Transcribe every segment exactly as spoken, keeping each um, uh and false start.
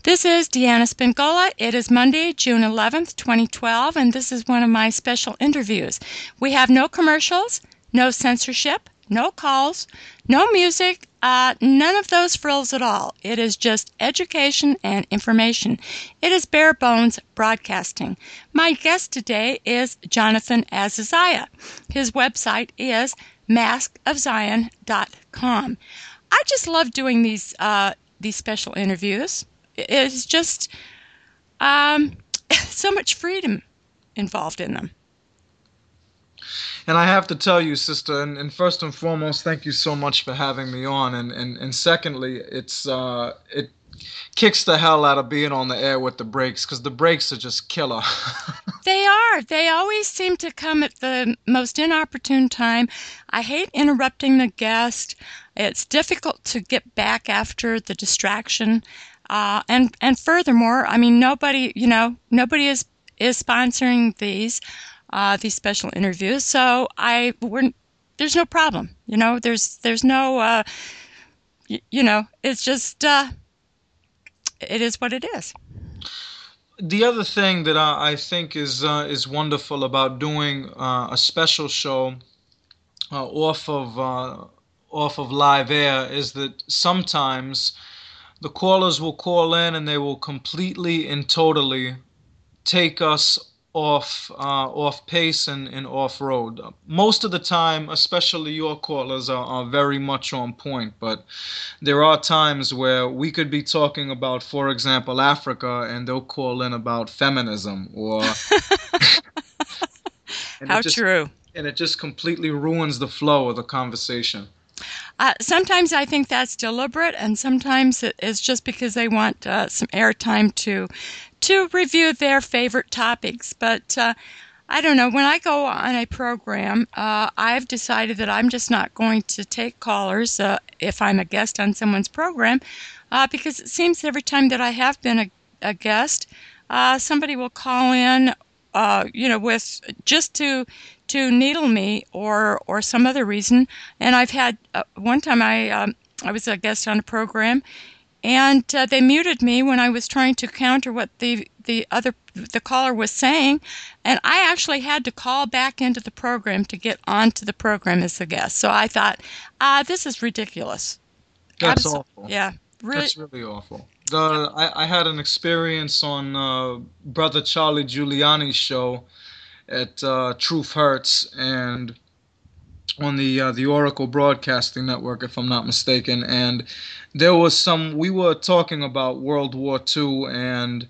This is Deanna Spingola. It is Monday, June eleventh, twenty twelve, and this is one of my special interviews. We have no commercials, no censorship, no calls, no music, uh, none of those frills at all. It is just education and information. It is bare bones broadcasting. My guest today is Jonathan Azaziah. His website is mask of zion dot com. I just love doing these uh, these special interviews. It's just um, so much freedom involved in them. And I have to tell you, sister, and, and first and foremost, thank you so much for having me on. And, and, and secondly, it's uh, it kicks the hell out of being on the air with the breaks, because the breaks are just killer. They are. They always seem to come at the most inopportune time. I hate interrupting the guest. It's difficult to get back after the distraction. Uh, and and furthermore, I mean, nobody, you know, nobody is is sponsoring these uh, these special interviews. So I we're, there's no problem. You know, there's there's no uh, y- you know, it's just uh, it is what it is. The other thing that I, I think is uh, is wonderful about doing uh, a special show uh, off of uh, off of live air is that sometimes the callers will call in and they will completely and totally take us off uh, off pace and, and off road. Most of the time, especially your callers are, are very much on point, but there are times where we could be talking about, for example, Africa, and they'll call in about feminism, or and it How just true. and it just completely ruins the flow of the conversation. Uh, sometimes I think that's deliberate, and sometimes it is just because they want uh, some airtime to to review their favorite topics. But uh, I don't know. When I go on a program, uh, I've decided that I'm just not going to take callers uh, if I'm a guest on someone's program, uh, because it seems every time that I have been a, a guest, uh, somebody will call in, uh, you know, with just to to needle me or or some other reason. And I've had uh, one time I um, I was a guest on a program, and uh, they muted me when I was trying to counter what the the other the caller was saying, and I actually had to call back into the program to get onto the program as a guest. So I thought, ah, this is ridiculous. That's Absolutely, awful. yeah, really. That's really awful. The I, I had an experience on uh, Brother Charlie Giuliani's show at uh, Truth Hurts, and on the uh, the Oracle Broadcasting Network, if I'm not mistaken. And there was some. We were talking about World War Two and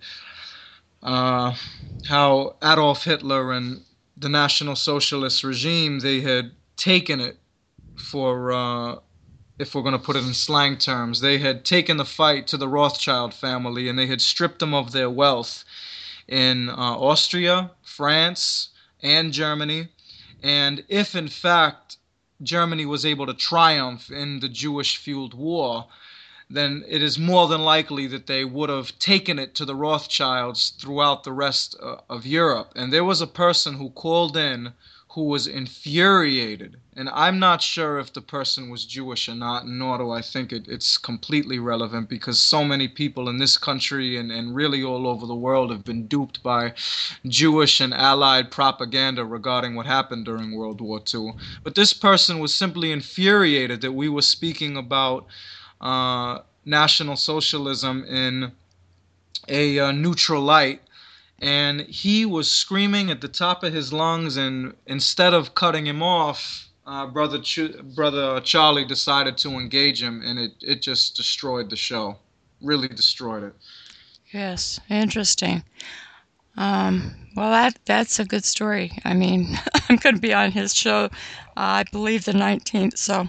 uh, how Adolf Hitler and the National Socialist regime, they had taken it for. Uh, if we're going to put it in slang terms, they had taken the fight to the Rothschild family, and they had stripped them of their wealth in uh, Austria, France, and Germany. And if in fact Germany was able to triumph in the Jewish fueled war, then it is more than likely that they would have taken it to the Rothschilds throughout the rest uh, of Europe. And there was a person who called in who was infuriated. And I'm not sure if the person was Jewish or not, nor do I think it, it's completely relevant, because so many people in this country and, and really all over the world have been duped by Jewish and Allied propaganda regarding what happened during World War Two. But this person was simply infuriated that we were speaking about uh, National Socialism in a uh, neutral light, and he was screaming at the top of his lungs. And instead of cutting him off, uh, brother Ch- brother Charlie decided to engage him, and it, it just destroyed the show. Really destroyed it. Yes, interesting. Um, well, that that's a good story. I mean, I'm going to be on his show, uh, I believe the nineteenth. So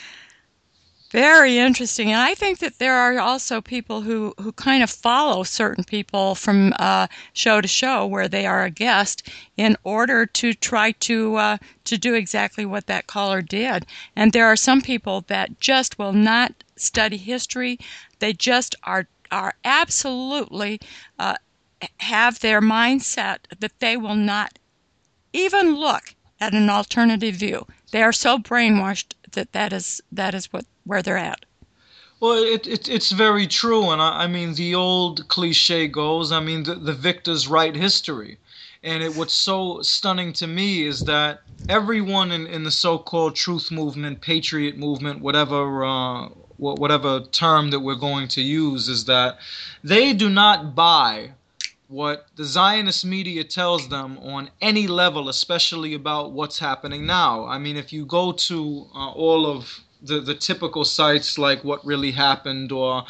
very interesting. And I think that there are also people who, who kind of follow certain people from uh, show to show where they are a guest in order to try to uh, to do exactly what that caller did. And there are some people that just will not study history. They just are are absolutely uh, have their mindset that they will not even look at an alternative view. They are so brainwashed that that is that is what where they're at. Well, it, it it's very true, and I, I mean the old cliche goes. I mean the the victors write history, and it what's so stunning to me is that everyone in, in the so-called truth movement, patriot movement, whatever uh, wha- whatever term that we're going to use, is that they do not buy what the Zionist media tells them on any level, especially about what's happening now. I mean, if you go to uh, all of the, the typical sites like What Really Happened or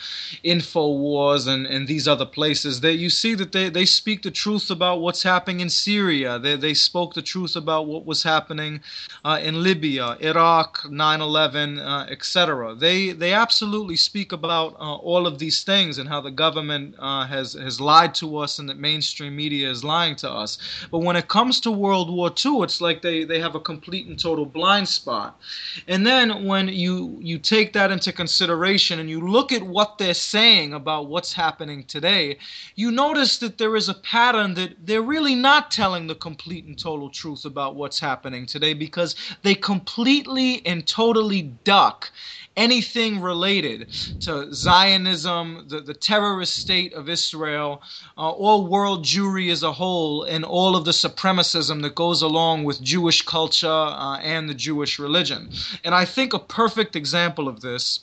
InfoWars and, and these other places, they, you see that they, they speak the truth about what's happening in Syria. They, they spoke the truth about what was happening uh, in Libya, Iraq, nine eleven, uh, et cetera. They, they absolutely speak about uh, all of these things and how the government uh, has, has lied to us and that mainstream media is lying to us. But when it comes to World War Two, it's like they, they have a complete and total blind spot. And then when you you take that into consideration and you look at what they're saying about what's happening today, you notice that there is a pattern that they're really not telling the complete and total truth about what's happening today, because they completely and totally duck anything related to Zionism, the, the terrorist state of Israel, uh, or world Jewry as a whole, and all of the supremacism that goes along with Jewish culture uh, and the Jewish religion. And I think a perfect example of this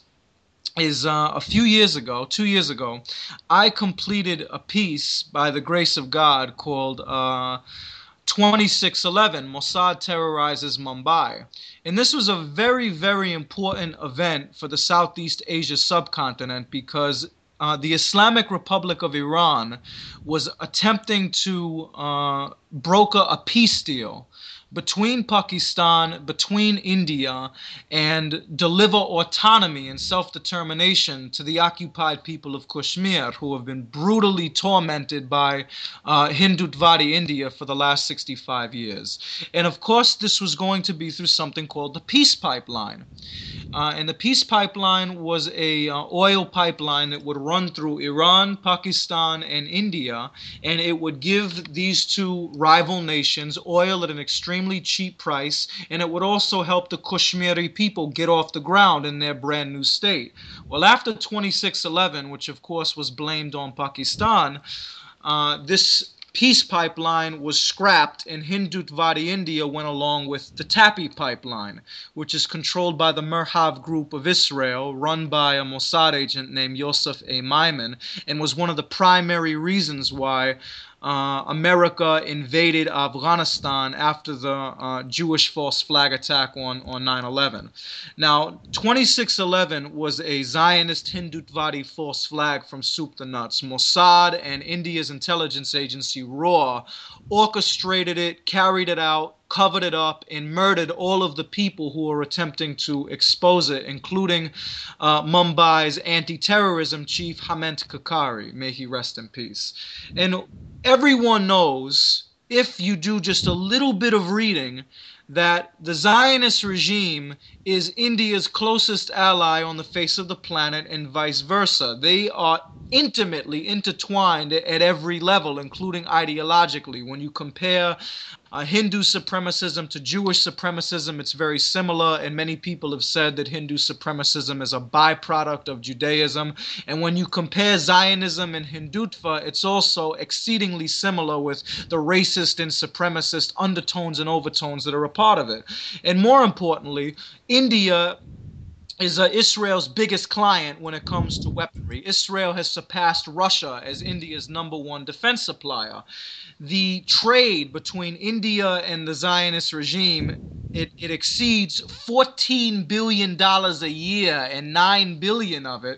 is uh, a few years ago, two years ago, I completed a piece by the grace of God called uh, twenty-six eleven, Mossad Terrorizes Mumbai. And this was a very, very important event for the Southeast Asia subcontinent, because uh, the Islamic Republic of Iran was attempting to uh, broker a peace deal between Pakistan, between India, and deliver autonomy and self-determination to the occupied people of Kashmir, who have been brutally tormented by uh, Hindutvari India for the last sixty-five years. And of course, this was going to be through something called the Peace Pipeline. Uh, and the Peace Pipeline was a uh, oil pipeline that would run through Iran, Pakistan, and India, and it would give these two rival nations oil at an extremely cheap price, and it would also help the Kashmiri people get off the ground in their brand new state. Well, after twenty-six eleven, which of course was blamed on Pakistan, uh, this peace pipeline was scrapped, and Hindutvari India went along with the Tapi pipeline, which is controlled by the Merhav Group of Israel, run by a Mossad agent named Yosef A. Maimon, and was one of the primary reasons why uh, America invaded Afghanistan after the uh, Jewish false flag attack on, on nine eleven. Now, twenty-six eleven was a Zionist Hindutvari false flag from soup to nuts. Mossad and India's intelligence agency, R A W, orchestrated it, carried it out, covered it up, and murdered all of the people who were attempting to expose it, including uh, Mumbai's anti-terrorism chief, Hement Kakari. May he rest in peace. And everyone knows, if you do just a little bit of reading, that the Zionist regime is India's closest ally on the face of the planet, and vice versa. They are intimately intertwined at every level, including ideologically. When you compare uh, Hindu supremacism to Jewish supremacism, it's very similar, and many people have said that Hindu supremacism is a byproduct of Judaism. And when you compare Zionism and Hindutva, it's also exceedingly similar with the racist and supremacist undertones and overtones that are a part of it. And more importantly, India is uh, Israel's biggest client when it comes to weaponry. Israel has surpassed Russia as India's number one defense supplier. The trade between India and the Zionist regime, it, it exceeds fourteen billion dollars a year, and nine billion dollars of it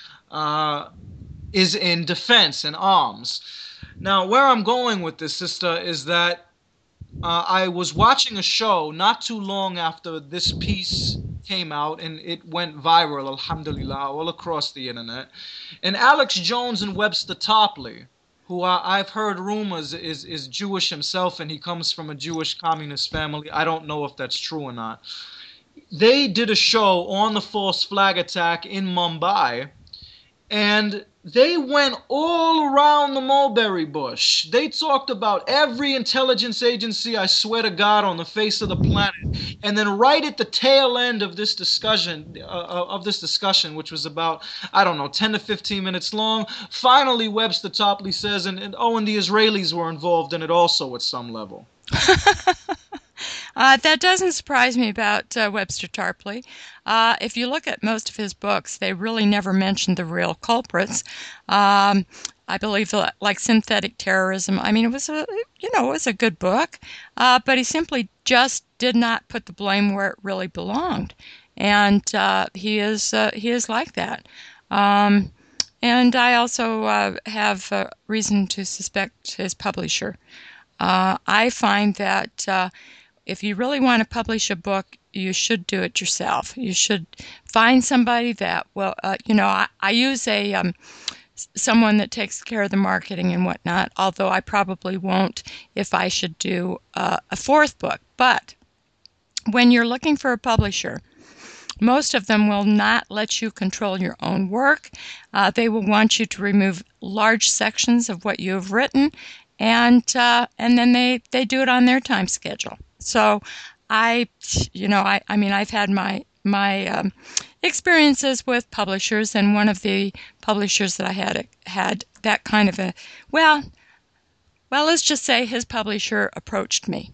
uh, is in defense and arms. Now, where I'm going with this, sister, is that uh, I was watching a show not too long after this piece came out, and it went viral, alhamdulillah, all across the internet. And Alex Jones and Webster Topley, who I, I've heard rumors is, is Jewish himself, and he comes from a Jewish communist family. I don't know if that's true or not. They did a show on the false flag attack in Mumbai, and they went all around the mulberry bush. They talked about every intelligence agency, I swear to God, on the face of the planet. And then right at the tail end of this discussion, uh, uh, of this discussion, which was about, I don't know, ten to fifteen minutes long, finally Webster Topley says, and, and oh, and the Israelis were involved in it also at some level. Uh, that doesn't surprise me about uh, Webster Tarpley. Uh, if you look at most of his books, they really never mention the real culprits. Um, I believe, that, like Synthetic Terrorism, I mean, it was a, you know, it was a good book, uh, but he simply just did not put the blame where it really belonged, and uh, he is uh, he is like that. Um, and I also uh, have uh, reason to suspect his publisher. Uh, I find that. Uh, If you really want to publish a book, you should do it yourself. You should find somebody that, well, uh, you know, I, I use a um, someone that takes care of the marketing and whatnot, although I probably won't if I should do uh, a fourth book. But when you're looking for a publisher, most of them will not let you control your own work. Uh, they will want you to remove large sections of what you have written, and uh, and then they, they do it on their time schedule. So I, you know, I, I mean, I've had my my um, experiences with publishers, and one of the publishers that I had had that kind of a, well, well, let's just say his publisher approached me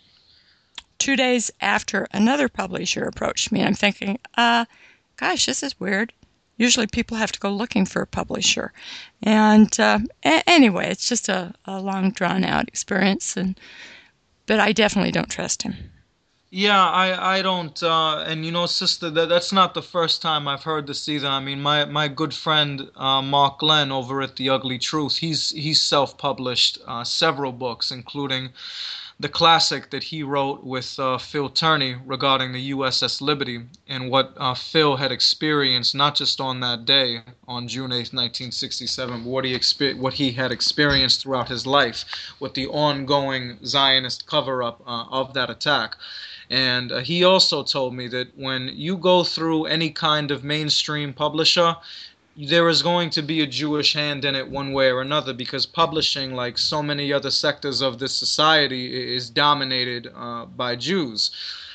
two days after another publisher approached me. I'm thinking, uh, gosh, this is weird. Usually people have to go looking for a publisher. And uh, a- anyway, it's just a, a long, drawn-out experience, and but I definitely don't trust him. Yeah, I I don't, uh, and you know, sister, that that's not the first time I've heard this either. I mean, my my good friend uh, Mark Glenn over at The Ugly Truth, he's he's self-published uh, several books, including the classic that he wrote with uh, Phil Turney regarding the U S S Liberty and what uh, Phil had experienced, not just on that day, on June eighth, nineteen sixty-seven, but what he, exper- what he had experienced throughout his life with the ongoing Zionist cover-up uh, of that attack. And uh, he also told me that when you go through any kind of mainstream publisher, there is going to be a Jewish hand in it one way or another, because publishing, like so many other sectors of this society, is dominated uh, by Jews.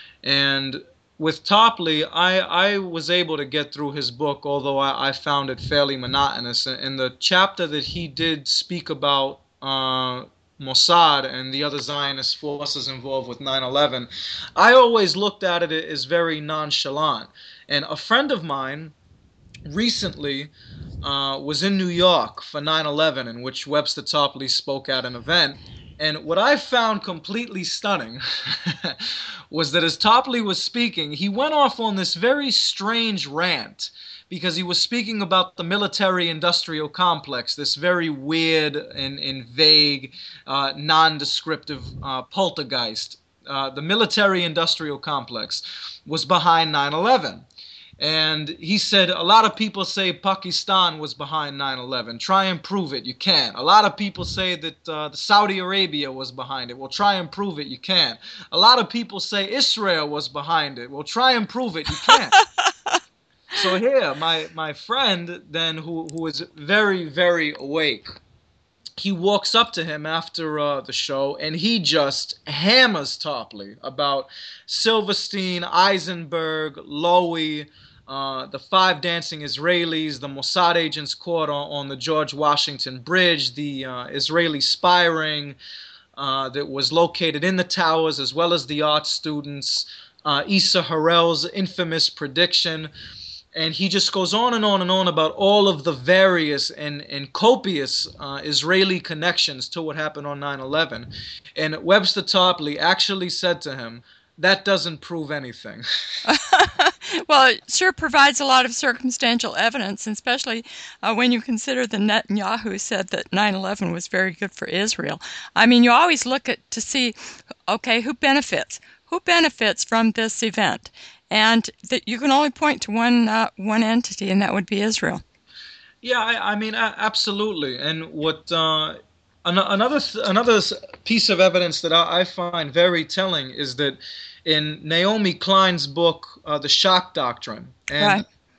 And with Topley, I, I was able to get through his book, although I, I found it fairly monotonous. In the chapter that he did speak about uh, Mossad and the other Zionist forces involved with nine eleven, I always looked at it as very nonchalant. And a friend of mine recently uh, was in New York for nine eleven, in which Webster Topley spoke at an event. And what I found completely stunning was that as Topley was speaking, he went off on this very strange rant, because he was speaking about the military-industrial complex, this very weird and, and vague, uh, non-descriptive uh, poltergeist. Uh, the military-industrial complex was behind nine eleven. And he said, a lot of people say Pakistan was behind nine eleven. Try and prove it. You can't. A lot of people say that uh, the Saudi Arabia was behind it. Well, try and prove it. You can't. A lot of people say Israel was behind it. Well, try and prove it. You can't. So here, my, my friend then, who, who is very, very awake, he walks up to him after uh, the show, and he just hammers Topley about Silverstein, Eisenberg, Lowy, uh, the five dancing Israelis, the Mossad agents caught on, on the George Washington Bridge, the uh, Israeli spy ring uh, that was located in the towers, as well as the art students, uh, Issa Harel's infamous prediction. And he just goes on and on and on about all of the various and, and copious uh, Israeli connections to what happened on nine eleven. And Webster Topley actually said to him, that doesn't prove anything. Well, it sure provides a lot of circumstantial evidence, especially uh, when you consider that Netanyahu said that nine eleven was very good for Israel. I mean, you always look at to see, okay, who benefits? Who benefits from this event? And that you can only point to one uh, one entity, and that would be Israel. Yeah, I, I mean, a- absolutely. And what uh, an- another th- another piece of evidence that I, I find very telling is that in Naomi Klein's book, uh, The Shock Doctrine, and Right.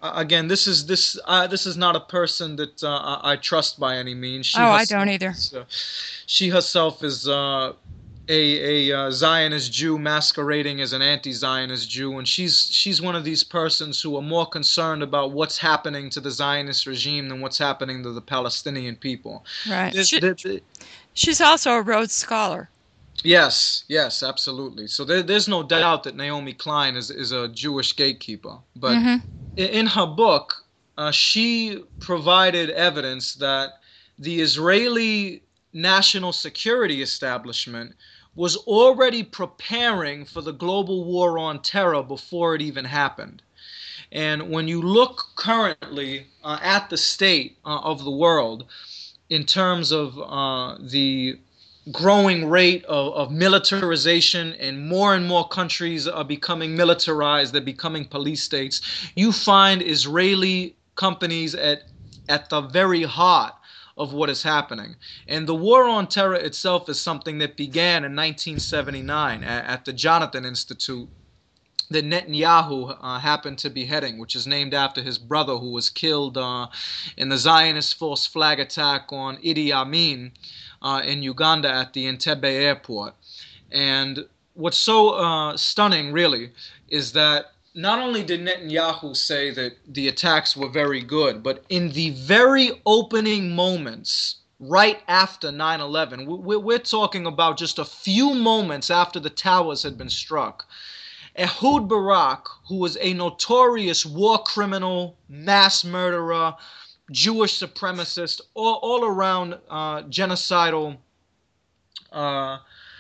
uh, again, this is this uh, this is not a person that uh, I I trust by any means. She Oh, I don't herself either. is, uh, she herself is uh, a a uh, Zionist Jew masquerading as an anti-Zionist Jew, and she's she's one of these persons who are more concerned about what's happening to the Zionist regime than what's happening to the Palestinian people. Right. There- She, there- there- she's also a Rhodes Scholar. yes, yes, absolutely. So there, there's no doubt that Naomi Klein is is a Jewish gatekeeper, but Mm-hmm. in her book, uh, she provided evidence that the Israeli national security establishment was already preparing for the global war on terror before it even happened. And when you look currently uh, at the state uh, of the world in terms of uh, the growing rate of, of militarization, and more and more countries are becoming militarized, they're becoming police states, you find Israeli companies at at the very heart of what is happening. And the war on terror itself is something that began in nineteen seventy-nine at, at the Jonathan Institute that Netanyahu uh, happened to be heading, which is named after his brother who was killed uh, in the Zionist false flag attack on Idi Amin uh, in Uganda at the Entebbe airport. And what's so uh, stunning, really, is that not only did Netanyahu say that the attacks were very good, but in the very opening moments right after nine eleven, we're talking about just a few moments after the towers had been struck, Ehud Barak, who was a notorious war criminal, mass murderer, Jewish supremacist, all, all around uh, genocidal uh,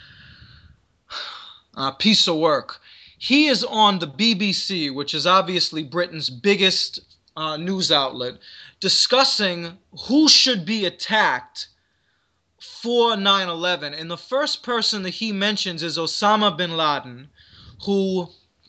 uh, piece of work. He is on the B B C, which is obviously Britain's biggest uh, news outlet, discussing who should be attacked for nine eleven. And the first person that he mentions is Osama bin Laden, who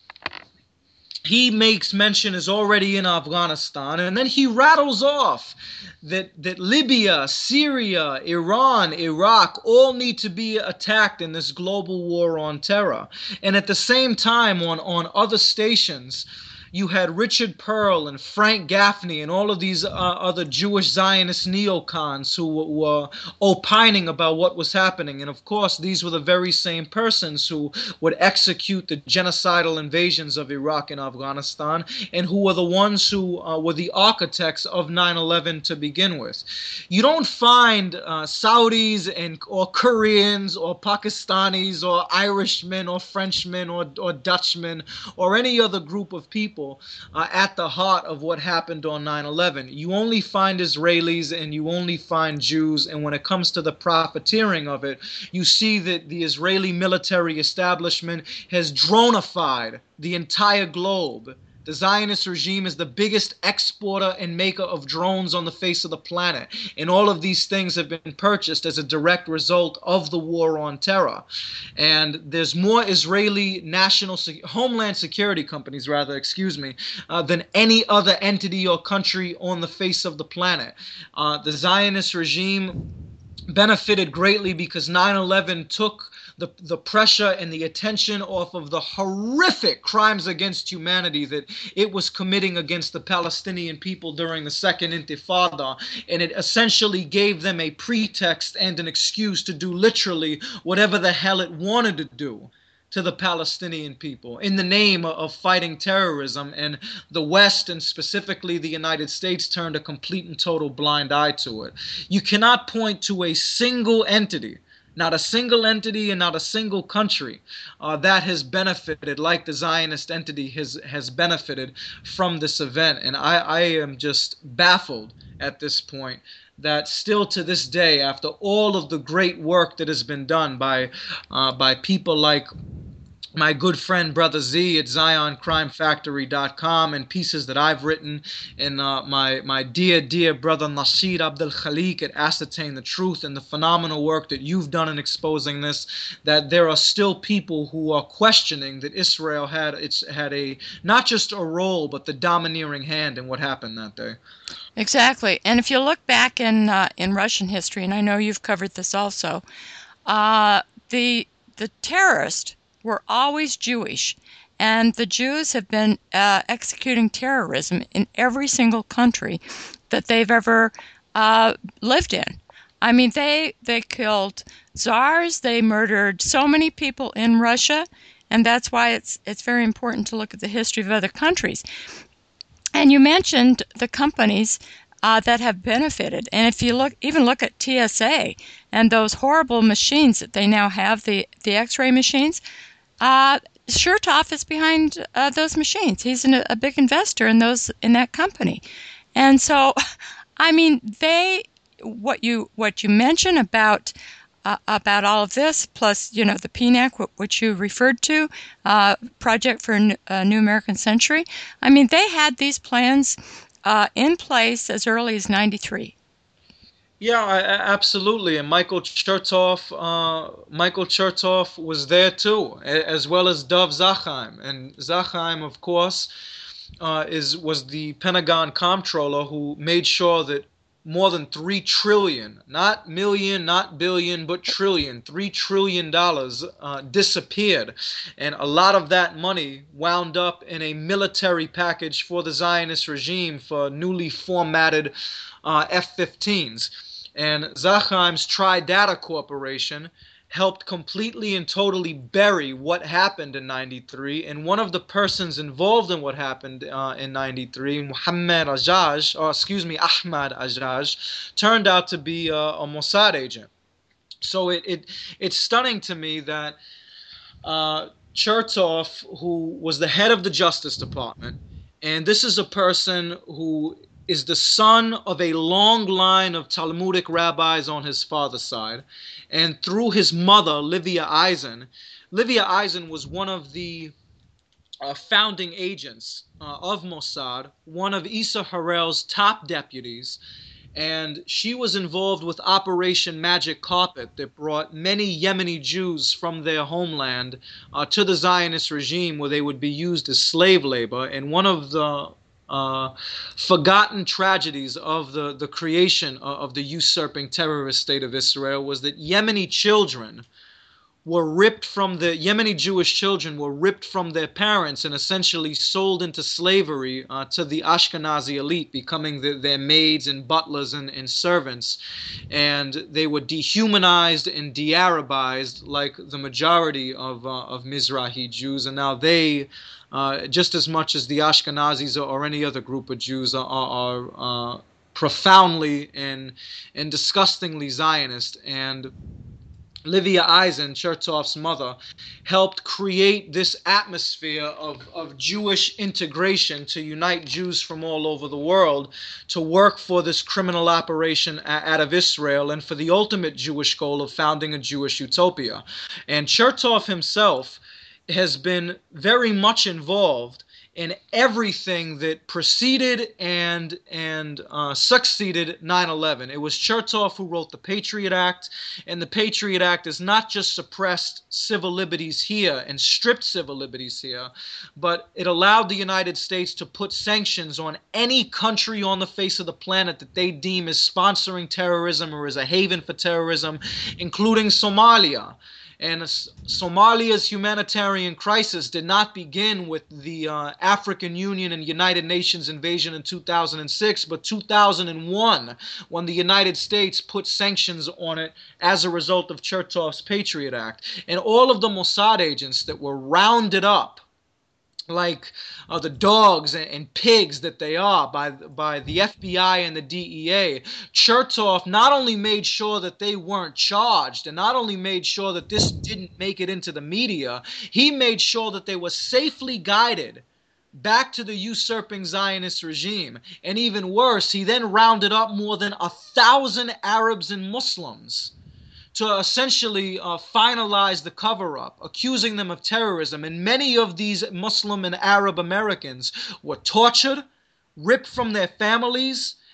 he makes mention is already in Afghanistan, and then he rattles off that that Libya, Syria, Iran, Iraq all need to be attacked in this global war on terror. And at the same time, on, on other stations, you had Richard Pearl and Frank Gaffney and all of these uh, other Jewish Zionist neocons who were opining about what was happening. And of course, these were the very same persons who would execute the genocidal invasions of Iraq and Afghanistan, and who were the ones who uh, were the architects of nine eleven to begin with. You don't find uh, Saudis and or Koreans or Pakistanis or Irishmen or Frenchmen or, or Dutchmen or any other group of people Uh, at the heart of what happened on nine eleven. You only find Israelis and you only find Jews, and when it comes to the profiteering of it, you see that the Israeli military establishment has dronified the entire globe. The Zionist regime is the biggest exporter and maker of drones on the face of the planet. And all of these things have been purchased as a direct result of the war on terror. And there's more Israeli national homeland security companies, rather, excuse me, uh, than any other entity or country on the face of the planet. Uh, the Zionist regime benefited greatly because nine eleven took the the pressure and the attention off of the horrific crimes against humanity that it was committing against the Palestinian people during the Second Intifada, and it essentially gave them a pretext and an excuse to do literally whatever the hell it wanted to do to the Palestinian people in the name of fighting terrorism. And the West, and specifically the United States, turned a complete and total blind eye to it. You cannot point to a single entity, not a single entity and not a single country uh, that has benefited like the Zionist entity has, has benefited from this event. And I, I am just baffled at this point that still to this day, after all of the great work that has been done by, uh, by people like my good friend Brother Z at Zion Crime Factory dot com, and pieces that I've written, and uh, my my dear dear brother Nasir Abdel Khalik at Ascertain the Truth, and the phenomenal work that you've done in exposing this, that there are still people who are questioning that Israel had it's had a not just a role but the domineering hand in what happened that day. Exactly. And if you look back in uh, in Russian history, and I know you've covered this also, uh, the the terrorists were always Jewish. and the Jews have been uh, executing terrorism in every single country that they've ever uh, lived in. I mean, they they killed czars. They murdered so many people in Russia, and that's why it's it's very important to look at the history of other countries. And you mentioned the companies uh, that have benefited. And if you look, even look at T S A and those horrible machines that they now have, the, the X-ray machines, uh, Chertoff is behind uh, those machines. He's an, a big investor in those in that company. And so, I mean, they what you what you mentioned about uh, about all of this, plus you know the P N A C, which you referred to, uh, Project for a New American Century. I mean, they had these plans uh, in place as early as ninety-three. Yeah, I, I- absolutely. And Michael Chertoff, uh, Michael Chertoff was there too, a- as well as Dov Zakheim. And Zakheim, of course, uh, is was the Pentagon comptroller who made sure that more than three trillion, not million, not billion, but trillion, three trillion dollars uh, disappeared, and a lot of that money wound up in a military package for the Zionist regime for newly formatted uh, F fifteens. And Zakheim's Tridata Corporation helped completely and totally bury what happened in ninety-three. And one of the persons involved in what happened uh, in ninety-three, Muhammad Ajaj, or excuse me, Ahmad Ajaj, turned out to be uh, a Mossad agent. So it, it it's stunning to me that uh, Chertoff, who was the head of the Justice Department, and this is a person who is the son of a long line of Talmudic rabbis on his father's side, and through his mother, Livia Eisen. Livia Eisen was one of the uh, founding agents uh, of Mossad, one of Issa Harel's top deputies, and she was involved with Operation Magic Carpet that brought many Yemeni Jews from their homeland uh, to the Zionist regime where they would be used as slave labor. And one of the uh, forgotten tragedies of the, the creation of, of the usurping terrorist state of Israel was that Yemeni children were ripped from the Yemeni Jewish children were ripped from their parents and essentially sold into slavery uh, to the Ashkenazi elite, becoming the, their maids and butlers and, and servants. And they were dehumanized and de-Arabized like the majority of, uh, of Mizrahi Jews. And now they, uh, just as much as the Ashkenazis or, or any other group of Jews, are, are uh, profoundly and, and disgustingly Zionist. And Livia Eisen, Chertoff's mother, helped create this atmosphere of, of Jewish integration to unite Jews from all over the world to work for this criminal operation out of Israel and for the ultimate Jewish goal of founding a Jewish utopia. And Chertoff himself has been very much involved in everything that preceded and and uh, succeeded nine eleven. It was Chertoff who wrote the Patriot Act, and the Patriot Act has not just suppressed civil liberties here and stripped civil liberties here, but it allowed the United States to put sanctions on any country on the face of the planet that they deem as sponsoring terrorism or as a haven for terrorism, including Somalia. And Somalia's humanitarian crisis did not begin with the uh, African Union and United Nations invasion in two thousand six, but two thousand one, when the United States put sanctions on it as a result of Chertoff's Patriot Act. And all of the Mossad agents that were rounded up, like uh, the dogs and, and pigs that they are by, by the F B I and the D E A, Chertoff not only made sure that they weren't charged and not only made sure that this didn't make it into the media, he made sure that they were safely guided back to the usurping Zionist regime. And even worse, he then rounded up more than a thousand Arabs and Muslims to essentially uh, finalize the cover-up, accusing them of terrorism. And many of these Muslim and Arab Americans were tortured, ripped from their families,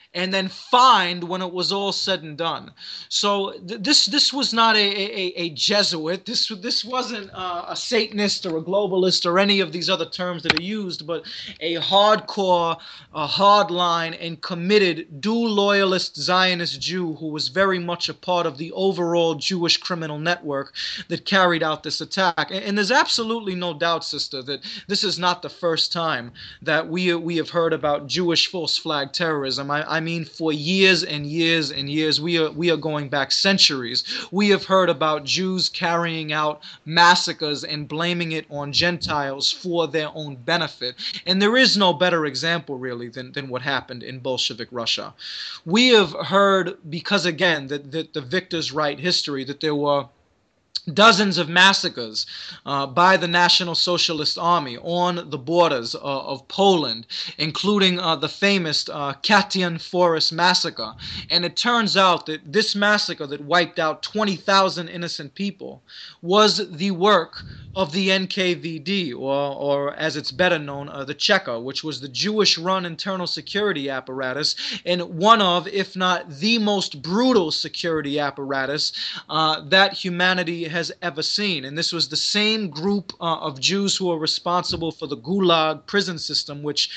and then fined when it was all said and done. So th- this this was not a, a, a Jesuit. This this wasn't uh, a Satanist or a globalist or any of these other terms that are used, but a hardcore, a hardline, and committed dual loyalist Zionist Jew who was very much a part of the overall Jewish criminal network that carried out this attack. And, and there's absolutely no doubt, sister, that this is not the first time that we we have heard about Jewish false flag terrorism. I, I mean, for years and years and years, we are we are going back centuries. We have heard about Jews carrying out massacres and blaming it on Gentiles for their own benefit. And there is no better example, really, than, than what happened in Bolshevik Russia. We have heard, because again, that, that the victors write history, that there were dozens of massacres uh, by the National Socialist Army on the borders uh, of Poland, including uh, the famous uh, Katyn Forest massacre. And it turns out that this massacre that wiped out twenty thousand innocent people was the work of the N K V D, or, or as it's better known, uh, the Cheka, which was the Jewish-run internal security apparatus, and one of, if not the most brutal security apparatus uh, that humanity has ever seen. And this was the same group uh, of Jews who were responsible for the Gulag prison system, which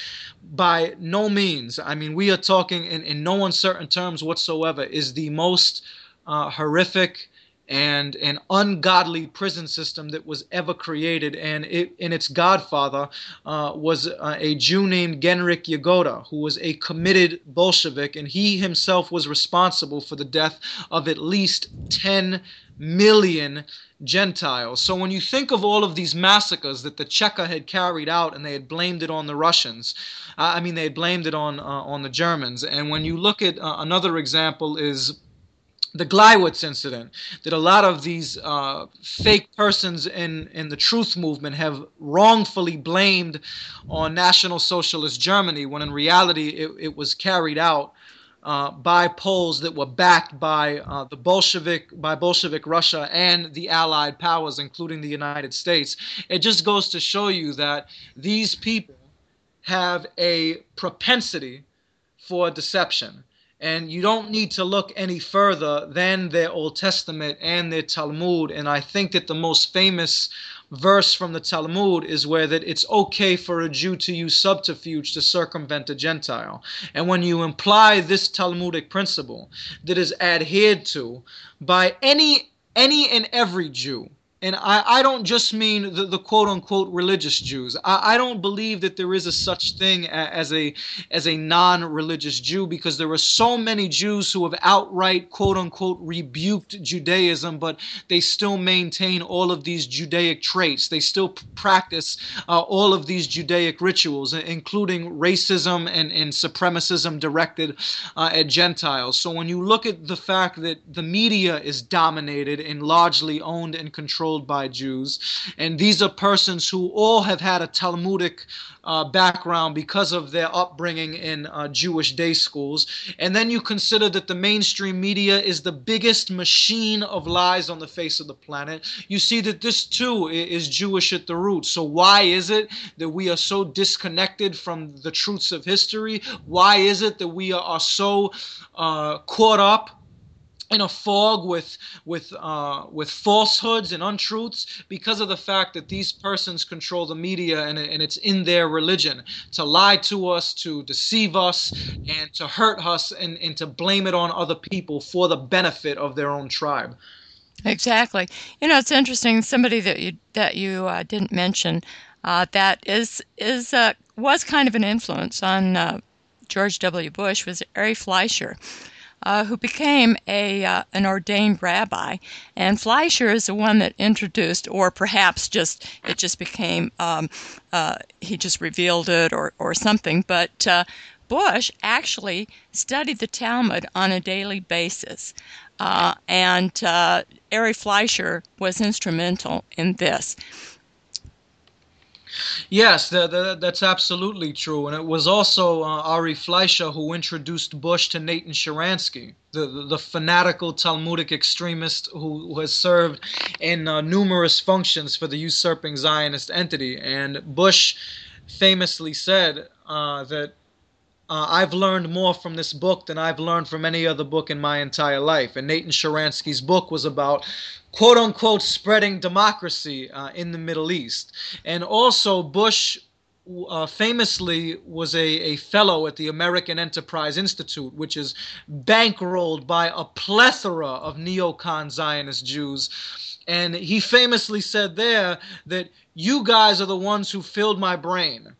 by no means, I mean, we are talking in, in no uncertain terms whatsoever, is the most uh, horrific and an ungodly prison system that was ever created. And it, and its godfather uh, was uh, a Jew named Genrikh Yagoda, who was a committed Bolshevik, and he himself was responsible for the death of at least ten million Gentiles. So when you think of all of these massacres that the Cheka had carried out, and they had blamed it on the Russians, uh, I mean, they had blamed it on uh, on the Germans. And when you look at uh, another example is the Gleiwitz incident, that a lot of these uh, fake persons in, in the truth movement have wrongfully blamed on National Socialist Germany, when in reality it, it was carried out uh, by Poles that were backed by uh, the Bolshevik, by Bolshevik Russia and the Allied powers, including the United States. It just goes to show you that these people have a propensity for deception. And you don't need to look any further than their Old Testament and their Talmud. And I think that the most famous verse from the Talmud is where that it's okay for a Jew to use subterfuge to circumvent a Gentile. And when you imply this Talmudic principle that is adhered to by any any and every Jew, and I, I don't just mean the, the quote-unquote religious Jews. I, I don't believe that there is a such thing as a as a non-religious Jew, because there are so many Jews who have outright quote-unquote rebuked Judaism, but they still maintain all of these Judaic traits. They still p- practice uh, all of these Judaic rituals, including racism and, and supremacism directed uh, at Gentiles. So when you look at the fact that the media is dominated and largely owned and controlled by Jews, and these are persons who all have had a Talmudic uh, background because of their upbringing in uh, Jewish day schools, and then you consider that the mainstream media is the biggest machine of lies on the face of the planet, you see that this too is Jewish at the root. So why is it that we are so disconnected from the truths of history? Why is it that we are so uh, caught up in a fog with with uh, with falsehoods and untruths? Because of the fact that these persons control the media, and, and it's in their religion to lie to us, to deceive us, and to hurt us, and, and to blame it on other people for the benefit of their own tribe. Exactly. You know, it's interesting. Somebody that you that you uh, didn't mention uh, that is is uh, was kind of an influence on uh, George W. Bush was Ari Fleischer. Uh, who became a uh, an ordained rabbi, and Fleischer is the one that introduced, or perhaps just it just became um, uh, he just revealed it, or or something. But uh, Bush actually studied the Talmud on a daily basis, uh, and uh, Ari Fleischer was instrumental in this. Yes, that, that, that's absolutely true. And it was also uh, Ari Fleischer who introduced Bush to Nathan Sharansky, the, the, the fanatical Talmudic extremist who, who has served in uh, numerous functions for the usurping Zionist entity. And Bush famously said uh, that uh, I've learned more from this book than I've learned from any other book in my entire life. And Nathan Sharansky's book was about quote unquote spreading democracy uh, in the Middle East. And also, Bush uh, famously was a, a fellow at the American Enterprise Institute, which is bankrolled by a plethora of neocon Zionist Jews. And he famously said there that you guys are the ones who filled my brain.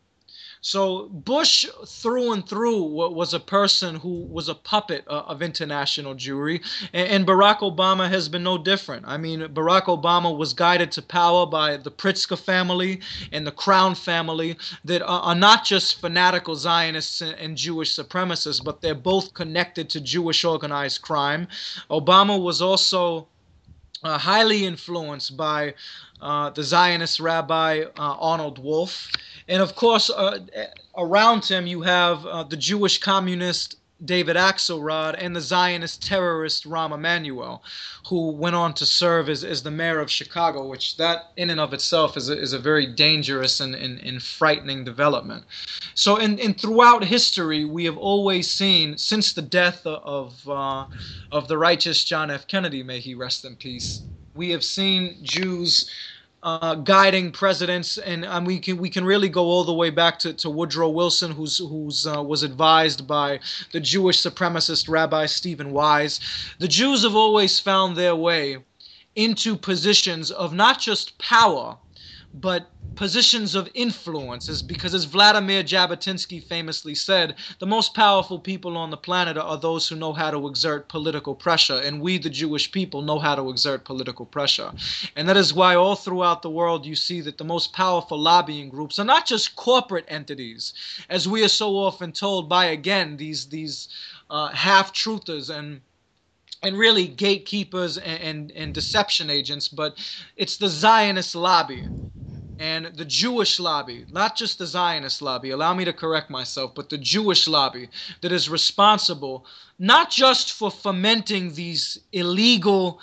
So Bush, through and through, was a person who was a puppet uh, of international Jewry, and, and Barack Obama has been no different. I mean, Barack Obama was guided to power by the Pritzker family and the Crown family that are, are not just fanatical Zionists and, and Jewish supremacists, but they're both connected to Jewish organized crime. Obama was also uh, highly influenced by uh, the Zionist rabbi uh, Arnold Wolf. And of course, uh, around him you have uh, the Jewish communist David Axelrod and the Zionist terrorist Rahm Emanuel, who went on to serve as, as the mayor of Chicago, which that in and of itself is a, is a very dangerous and, and, and frightening development. So in, in throughout history, we have always seen, since the death of, uh, of the righteous John F. Kennedy, may he rest in peace, we have seen Jews Uh, guiding presidents, and um, we can we can really go all the way back to, to Woodrow Wilson, who's who's uh, was advised by the Jewish supremacist Rabbi Stephen Wise. The Jews have always found their way into positions of not just power, but positions of influence, is because, as Vladimir Jabotinsky famously said, the most powerful people on the planet are those who know how to exert political pressure, and we, the Jewish people, know how to exert political pressure. And that is why all throughout the world you see that the most powerful lobbying groups are not just corporate entities, as we are so often told by, again, these, these uh, half-truthers and and really gatekeepers and, and, and deception agents, but it's the Zionist lobby and the Jewish lobby, not just the Zionist lobby, allow me to correct myself, but the Jewish lobby that is responsible not just for fomenting these illegal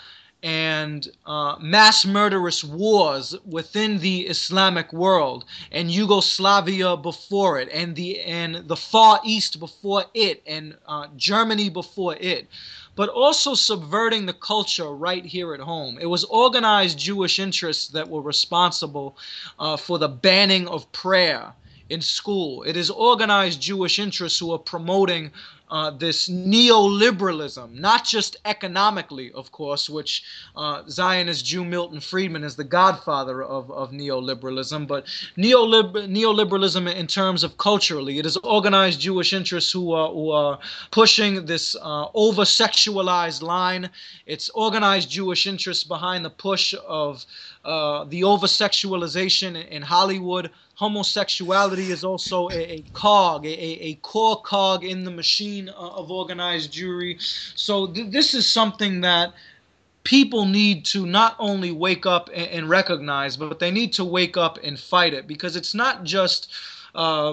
and uh, mass murderous wars within the Islamic world, and Yugoslavia before it, and the and the Far East before it, and uh, Germany before it, but also subverting the culture right here at home. It was organized Jewish interests that were responsible uh, for the banning of prayer in school. It is organized Jewish interests who are promoting uh, this neoliberalism, not just economically, of course, which uh, Zionist Jew Milton Friedman is the godfather of, of neoliberalism, but neoliber neoliberalism in terms of culturally. It is organized Jewish interests who are, who are pushing this uh, over-sexualized line. It's organized Jewish interests behind the push of uh, the over-sexualization in, in Hollywood. Homosexuality is also a, a cog, a, a core cog in the machine of organized Jewry. So th this is something that people need to not only wake up and, and recognize, but they need to wake up and fight it, because it's not just uh,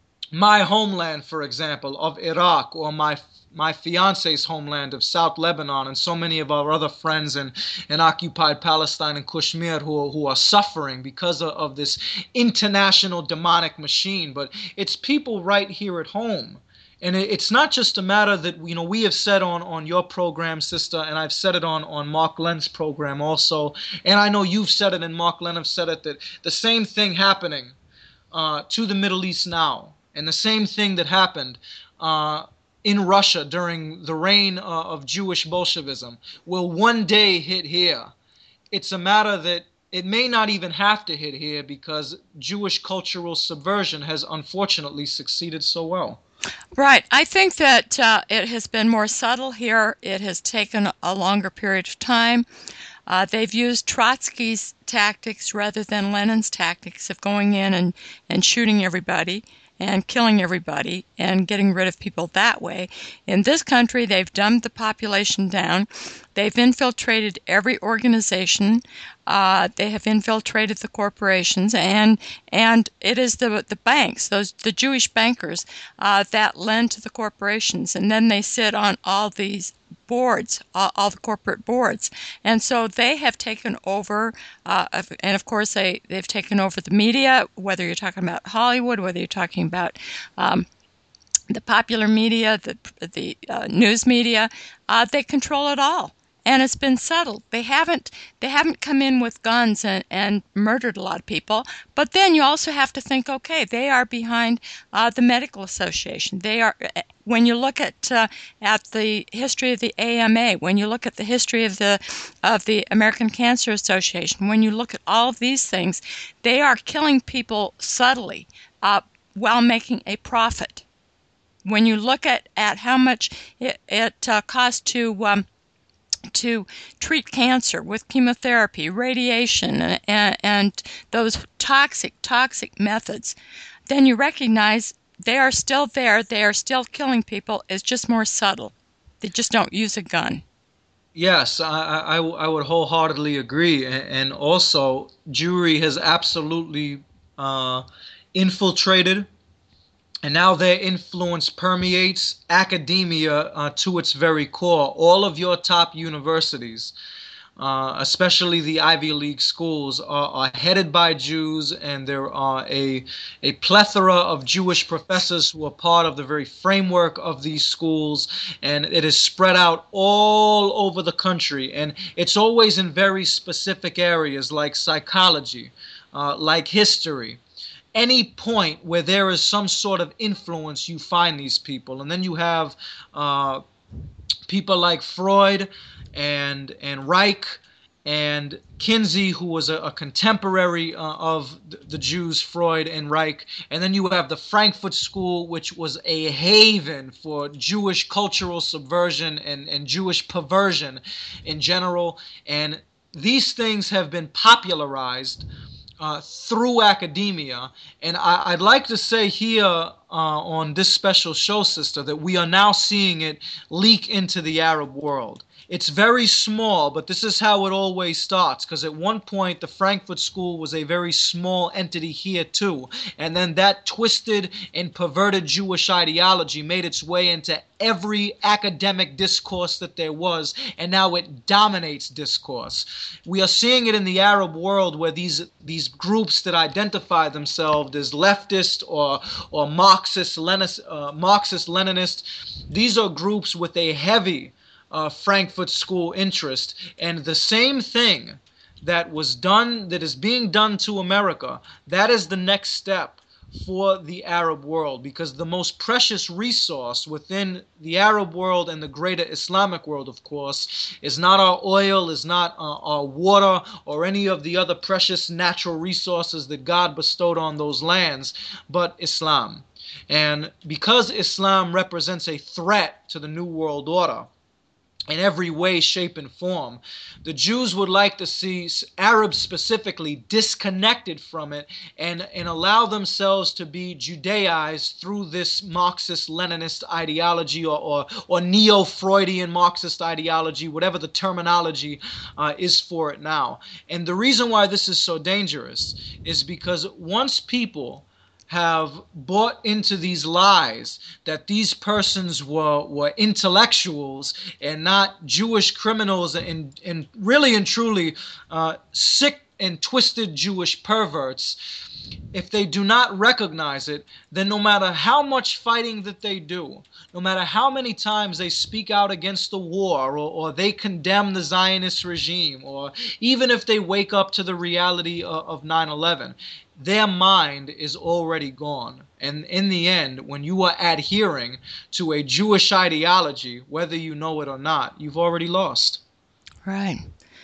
my homeland, for example, of Iraq, or my my fiance's homeland of South Lebanon, and so many of our other friends in, in occupied Palestine and Kashmir who, who are suffering because of, of this international demonic machine. But it's people right here at home. And it, it's not just a matter that, you know, we have said on, on your program, sister, and I've said it on, on Mark Lenn's program also, and I know you've said it and Mark Lenn have said it, that the same thing happening uh, to the Middle East now, and the same thing that happened uh, in Russia during the reign uh, of Jewish Bolshevism will one day hit here. It's a matter that it may not even have to hit here, because Jewish cultural subversion has unfortunately succeeded so well. Right. I think that uh, it has been more subtle here. It has taken a longer period of time. Uh, they've used Trotsky's tactics rather than Lenin's tactics of going in and, and shooting everybody and killing everybody and getting rid of people that way. In this country, they've dumbed the population down. They've infiltrated every organization. Uh, they have infiltrated the corporations, and and it is the the banks, those the Jewish bankers, uh, that lend to the corporations, and then they sit on all these boards, all, all the corporate boards, and so they have taken over. Uh, and of course, they they've taken over the media. Whether you're talking about Hollywood, whether you're talking about um, the popular media, the the uh, news media, uh, they control it all, and it's been settled. They haven't they haven't come in with guns and, and murdered a lot of people. But then you also have to think, okay, they are behind uh, the medical association. They are when you look at uh, at the history of the A M A, when you look at the history of the of the American Cancer Association, when you look at all of these things, they are killing people subtly uh, while making a profit. When you look at, at how much it, it uh, costs to um, to treat cancer with chemotherapy, radiation, and, and, and those toxic, toxic methods, then you recognize they are still there. They are still killing people. It's just more subtle. They just don't use a gun. Yes, I, I, I would wholeheartedly agree. And also, Jewry has absolutely uh, infiltrated, and now their influence permeates academia uh, to its very core. All of your top universities, uh, especially the Ivy League schools, are, are headed by Jews, and there are a, a plethora of Jewish professors who are part of the very framework of these schools, and it is spread out all over the country, and it's always in very specific areas like psychology, uh, like history. Any point where there is some sort of influence, you find these people. And then you have uh, people like Freud and and Reich and Kinsey, who was a, a contemporary uh, of the, the Jews, Freud and Reich. And then you have the Frankfurt School, which was a haven for Jewish cultural subversion and, and Jewish perversion in general. And these things have been popularized Uh, through academia. And I, I'd like to say here uh, on this special show, sister, that we are now seeing it leak into the Arab world. It's very small, but this is how it always starts, because at one point the Frankfurt School was a very small entity here too, and then that twisted and perverted Jewish ideology made its way into every academic discourse that there was, and now it dominates discourse. We are seeing it in the Arab world, where these these groups that identify themselves as leftist or or Marxist Leninist, uh, Marxist Leninist, these are groups with a heavy Uh, Frankfurt School interest, and the same thing that was done, that is being done to America, that is the next step for the Arab world, because the most precious resource within the Arab world and the greater Islamic world, of course, is not our oil, is not uh, our water, or any of the other precious natural resources that God bestowed on those lands, but Islam. And because Islam represents a threat to the New World Order, in every way, shape, and form, the Jews would like to see Arabs specifically disconnected from it and, and allow themselves to be Judaized through this Marxist-Leninist ideology, or, or, or Neo-Freudian Marxist ideology, whatever the terminology uh, is for it now. And the reason why this is so dangerous is because once people have bought into these lies that these persons were, were intellectuals and not Jewish criminals, and, and really and truly uh, sick and twisted Jewish perverts, if they do not recognize it, then no matter how much fighting that they do, no matter how many times they speak out against the war, or, or they condemn the Zionist regime, or even if they wake up to the reality of, of nine eleven, their mind is already gone. And in the end, when you are adhering to a Jewish ideology, whether you know it or not, you've already lost. Right.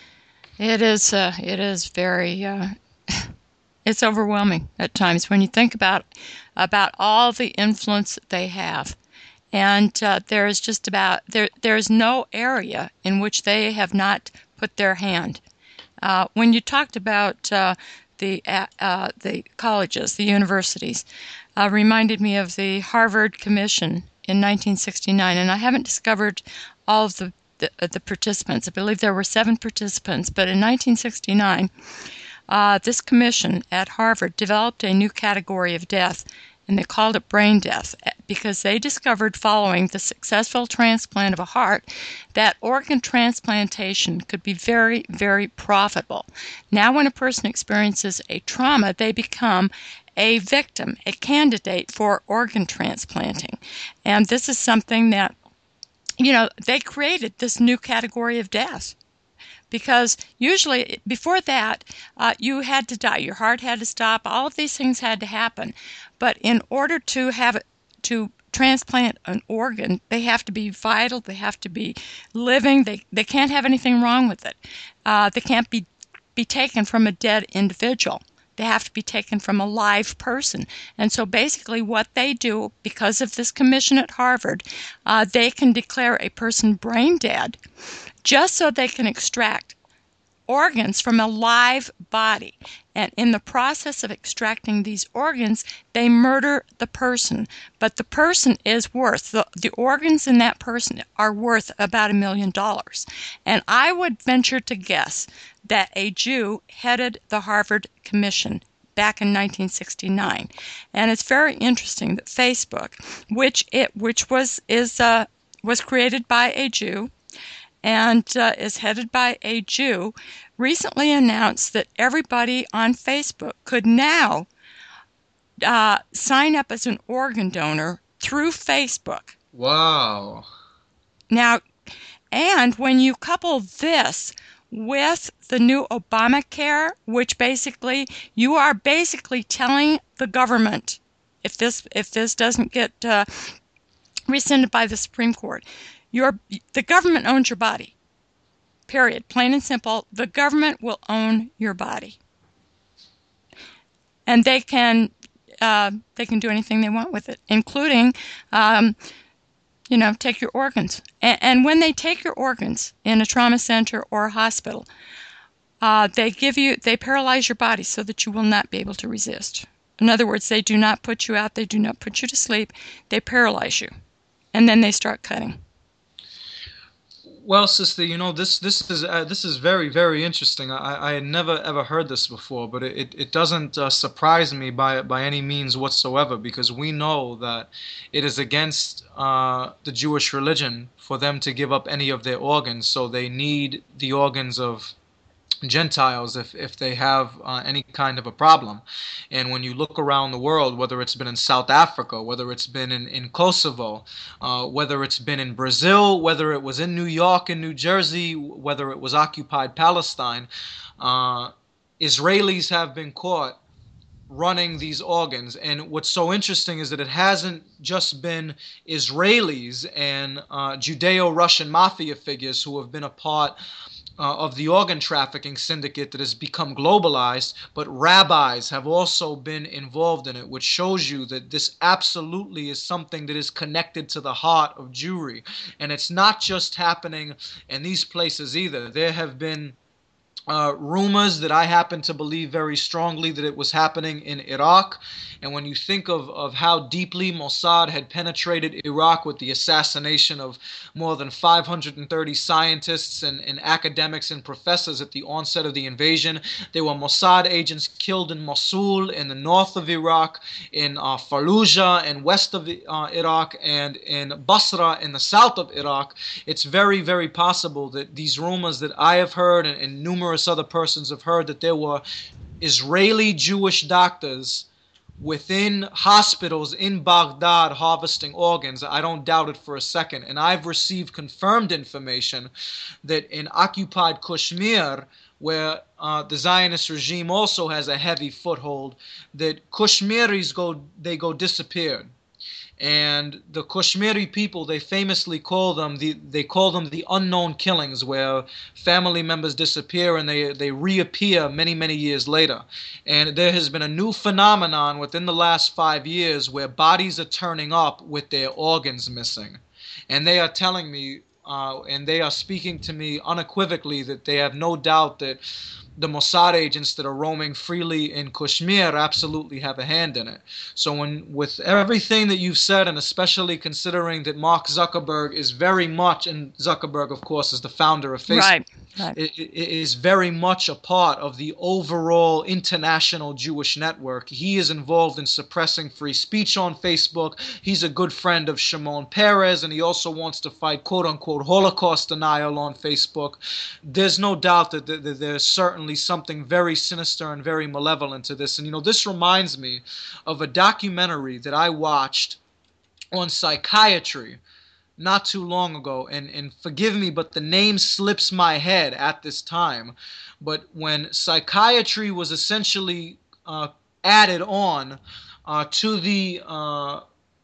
It is. Uh, it is very. Uh, it's overwhelming at times when you think about about all the influence that they have, and uh, there is just about there. There is no area in which they have not put their hand. Uh, when you talked about uh, the uh, uh, the colleges, the universities, uh, reminded me of the Harvard Commission in nineteen sixty-nine, and I haven't discovered all of the, the, the participants. I believe there were seven participants, but in nineteen sixty-nine, uh, this commission at Harvard developed a new category of death, and they called it brain death, because they discovered, following the successful transplant of a heart, that organ transplantation could be very, very profitable. Now when a person experiences a trauma, they become a victim, a candidate for organ transplanting. And this is something that, you know, they created this new category of death. Because usually, before that, uh, you had to die. Your heart had to stop. All of these things had to happen. But in order to have to transplant an organ, they have to be vital. They have to be living. They they can't have anything wrong with it. Uh, they can't be be taken from a dead individual. They have to be taken from a live person. And so basically what they do, because of this commission at Harvard, uh, they can declare a person brain dead just so they can extract organs from a live body. And in the process of extracting these organs, they murder the person. But the person is worth, the, the organs in that person are worth about a million dollars. And I would venture to guess that a Jew headed the Harvard Commission back in nineteen sixty-nine. And it's very interesting that Facebook, which it which was is uh, was created by a Jew, and uh, is headed by a Jew, recently announced that everybody on Facebook could now uh, sign up as an organ donor through Facebook. Wow. Now, and when you couple this with the new Obamacare, which basically, you are basically telling the government, if this if this doesn't get uh, rescinded by the Supreme Court, Your, the government owns your body. Period. Plain and simple. The government will own your body, and they can uh, they can do anything they want with it, including, um, you know, take your organs. And, and when they take your organs in a trauma center or a hospital, uh, they give you they paralyze your body so that you will not be able to resist. In other words, they do not put you out. They do not put you to sleep. They paralyze you, and then they start cutting. Well, sister, you know this this is uh, this is very very interesting. I, I had never ever heard this before, but it it doesn't uh, surprise me by by any means whatsoever, because we know that it is against uh, the Jewish religion for them to give up any of their organs. So they need the organs of Gentiles if, if they have uh, any kind of a problem. And when you look around the world, whether it's been in South Africa, whether it's been in, in Kosovo, uh, whether it's been in Brazil, whether it was in New York and New Jersey, whether it was occupied Palestine, uh, Israelis have been caught running these organs. And what's so interesting is that it hasn't just been Israelis and uh, Judeo-Russian mafia figures who have been a part Uh, of the organ trafficking syndicate that has become globalized, but rabbis have also been involved in it, which shows you that this absolutely is something that is connected to the heart of Jewry. And it's not just happening in these places either. There have been Uh, rumors that I happen to believe very strongly that it was happening in Iraq. And when you think of, of how deeply Mossad had penetrated Iraq with the assassination of more than five hundred thirty scientists and, and academics and professors at the onset of the invasion, there were Mossad agents killed in Mosul, in the north of Iraq, in uh, Fallujah, and west of uh, Iraq, and in Basra, in the south of Iraq. It's very, very possible that these rumors that I have heard, and, and numerous other persons have heard, that there were Israeli Jewish doctors within hospitals in Baghdad harvesting organs. I don't doubt it for a second. And I've received confirmed information that in occupied Kashmir, where uh, the Zionist regime also has a heavy foothold, that Kashmiris go they go disappeared. And the Kashmiri people, they famously call them the they call them the unknown killings, where family members disappear and they they reappear many many years later. And there has been a new phenomenon within the last five years where bodies are turning up with their organs missing, and they are telling me uh, and they are speaking to me unequivocally that they have no doubt that the Mossad agents that are roaming freely in Kashmir absolutely have a hand in it. So when, with everything that you've said, and especially considering that Mark Zuckerberg is very much, and Zuckerberg, of course, is the founder of Facebook. Right. Right. i- i- is very much a part of the overall international Jewish network. He is involved in suppressing free speech on Facebook. He's a good friend of Shimon Peres, and he also wants to fight quote unquote Holocaust denial on Facebook. There's no doubt that th- that there's certainly something very sinister and very malevolent to this. And you know, this reminds me of a documentary that I watched on psychiatry not too long ago, and, and forgive me, but the name slips my head at this time. But when psychiatry was essentially uh, added on uh, to the uh,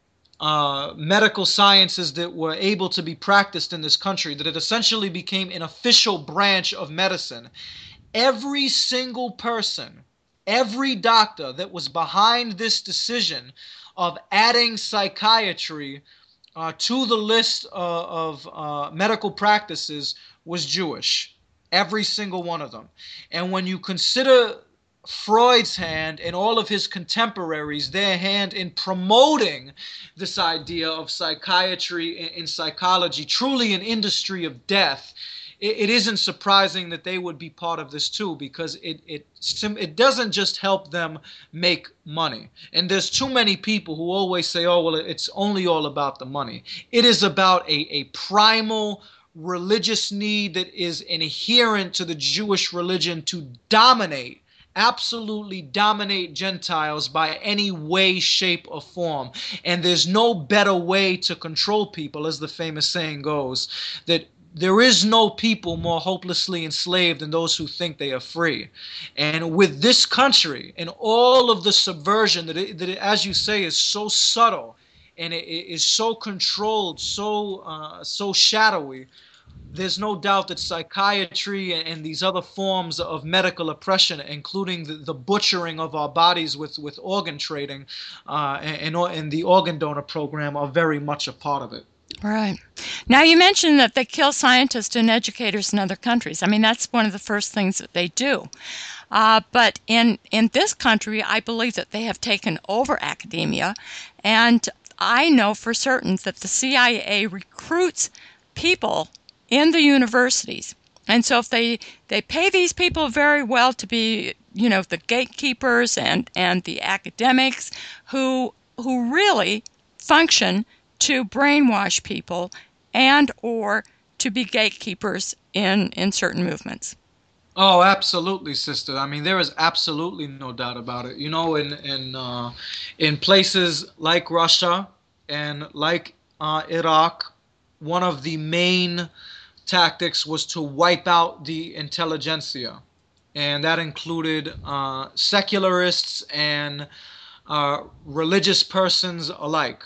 uh, medical sciences that were able to be practiced in this country, that it essentially became an official branch of medicine. Every single person, every doctor that was behind this decision of adding psychiatry uh, to the list uh, of uh, medical practices was Jewish. Every single one of them. And when you consider Freud's hand and all of his contemporaries, their hand in promoting this idea of psychiatry and psychology, truly an industry of death, it, it isn't surprising that they would be part of this too, because it it it doesn't just help them make money. And there's too many people who always say, "Oh, well, it's only all about the money." It is about a a primal religious need that is inherent to the Jewish religion to dominate, absolutely dominate Gentiles by any way, shape, or form. And there's no better way to control people, as the famous saying goes, that there is no people more hopelessly enslaved than those who think they are free. And with this country and all of the subversion that, it, that it, as you say, is so subtle and it, it is so controlled, so uh, so shadowy, there's no doubt that psychiatry and, and these other forms of medical oppression, including the, the butchering of our bodies with, with organ trading uh, and, and the organ donor program, are very much a part of it. Right. Now, you mentioned that they kill scientists and educators in other countries. I mean, that's one of the first things that they do. Uh, but in, in this country, I believe that they have taken over academia. And I know for certain that the C I A recruits people in the universities. And so if they, they pay these people very well to be, you know, the gatekeepers and, and the academics who who really function to brainwash people and or to be gatekeepers in, in certain movements. Oh, absolutely, sister. I mean, there is absolutely no doubt about it. You know, in in uh, in places like Russia and like uh, Iraq, one of the main tactics was to wipe out the intelligentsia, and that included uh, secularists and uh, religious persons alike.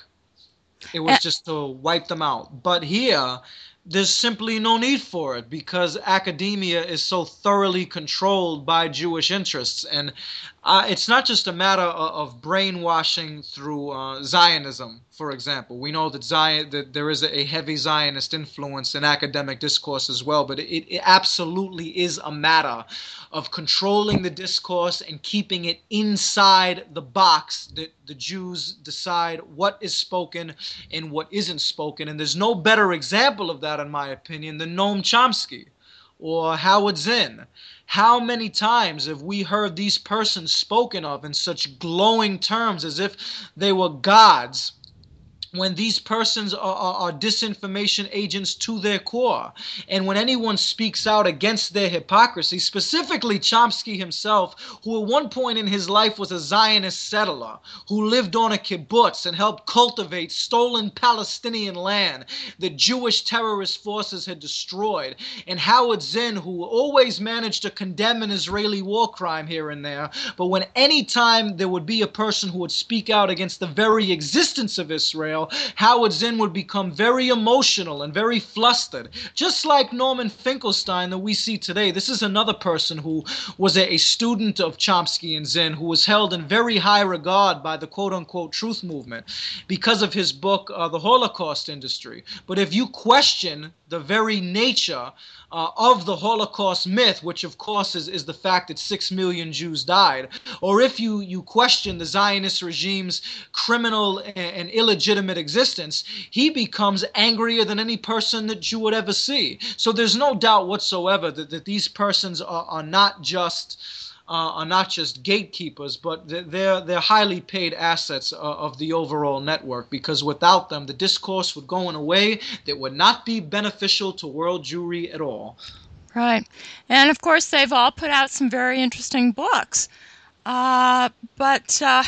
It was And, just to wipe them out. But here, there's simply no need for it because academia is so thoroughly controlled by Jewish interests. And uh, it's not just a matter of, of brainwashing through uh, Zionism, for example. We know that Zion that there is a heavy Zionist influence in academic discourse as well, but it, it absolutely is a matter of controlling the discourse and keeping it inside the box that the Jews decide what is spoken and what isn't spoken. And there's no better example of that, in my opinion, than Noam Chomsky or Howard Zinn. How many times have we heard these persons spoken of in such glowing terms as if they were gods, when these persons are, are, are disinformation agents to their core? And when anyone speaks out against their hypocrisy, specifically Chomsky himself, who at one point in his life was a Zionist settler, who lived on a kibbutz and helped cultivate stolen Palestinian land that Jewish terrorist forces had destroyed, and Howard Zinn, who always managed to condemn an Israeli war crime here and there, but when any time there would be a person who would speak out against the very existence of Israel, Howard Zinn would become very emotional and very flustered. Just like Norman Finkelstein that we see today. This is another person who was a, a student of Chomsky and Zinn, who was held in very high regard by the quote-unquote truth movement because of his book, uh, The Holocaust Industry. But if you question the very nature uh, of the Holocaust myth, which of course is, is the fact that six million Jews died, or if you, you question the Zionist regime's criminal and, and illegitimate existence, he becomes angrier than any person that you would ever see. So there's no doubt whatsoever that, that these persons are, are not just Uh, are not just gatekeepers, but they're they're highly paid assets uh, of the overall network, because without them, the discourse would go in a way that would not be beneficial to world Jewry at all. Right. And of course, they've all put out some very interesting books. Uh, but, uh,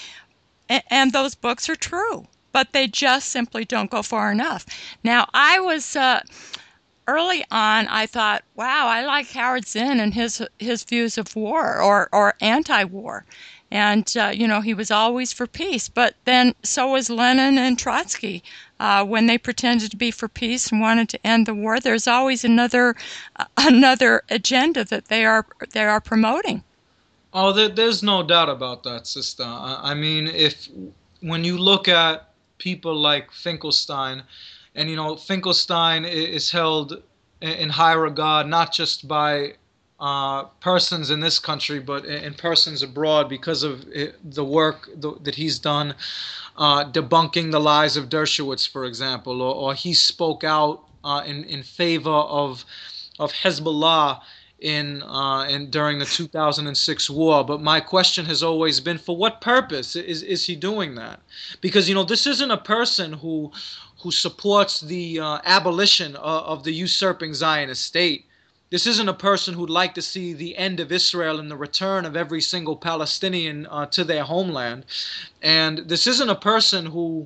and those books are true, but they just simply don't go far enough. Now, I was, uh, early on, I thought, wow, I like Howard Zinn and his his views of war or, or anti-war. And, uh, you know, he was always for peace. But then so was Lenin and Trotsky. Uh, when they pretended to be for peace and wanted to end the war, there's always another uh, another agenda that they are they are promoting. Oh, there, there's no doubt about that, sister. I, I mean, if when you look at people like Finkelstein, and, you know, Finkelstein is held in high regard, not just by uh, persons in this country, but in persons abroad, because of the work that he's done uh, debunking the lies of Dershowitz, for example, or, or he spoke out uh, in, in favor of, of Hezbollah in uh, in during the two thousand six war. But my question has always been, for what purpose is, is he doing that? Because, you know, this isn't a person who who supports the uh, abolition of, of the usurping Zionist state. This isn't a person who'd like to see the end of Israel and the return of every single Palestinian uh, to their homeland. And this isn't a person who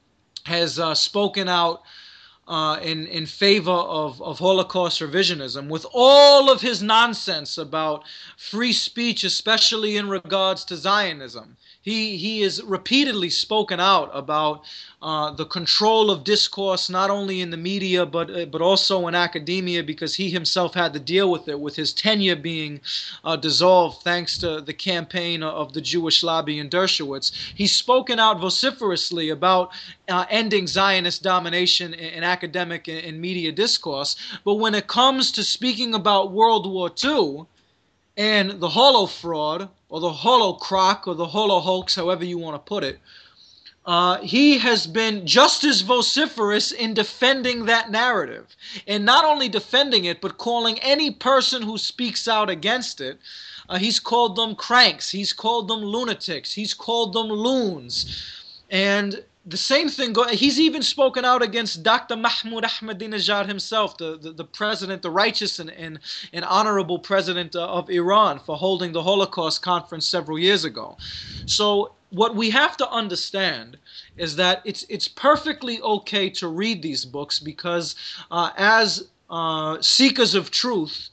has uh, spoken out uh, in, in favor of, of Holocaust revisionism, with all of his nonsense about free speech, especially in regards to Zionism. He, he has repeatedly spoken out about uh, the control of discourse, not only in the media, but uh, but also in academia, because he himself had to deal with it, with his tenure being uh, dissolved thanks to the campaign of the Jewish lobby in Dershowitz. He's spoken out vociferously about uh, ending Zionist domination in, in academic and, and media discourse. But when it comes to speaking about World War Two, and the holo fraud, or the holo crock, or the holo hoax, however you want to put it, uh, he has been just as vociferous in defending that narrative. And not only defending it, but calling any person who speaks out against it. Uh, he's called them cranks. He's called them lunatics. He's called them loons. And the same thing, go- he's even spoken out against Doctor Mahmoud Ahmadinejad himself, the, the, the president, the righteous and, and, and honorable president uh, of Iran, for holding the Holocaust conference several years ago. So what we have to understand is that it's, it's perfectly okay to read these books, because uh, as uh, seekers of truth,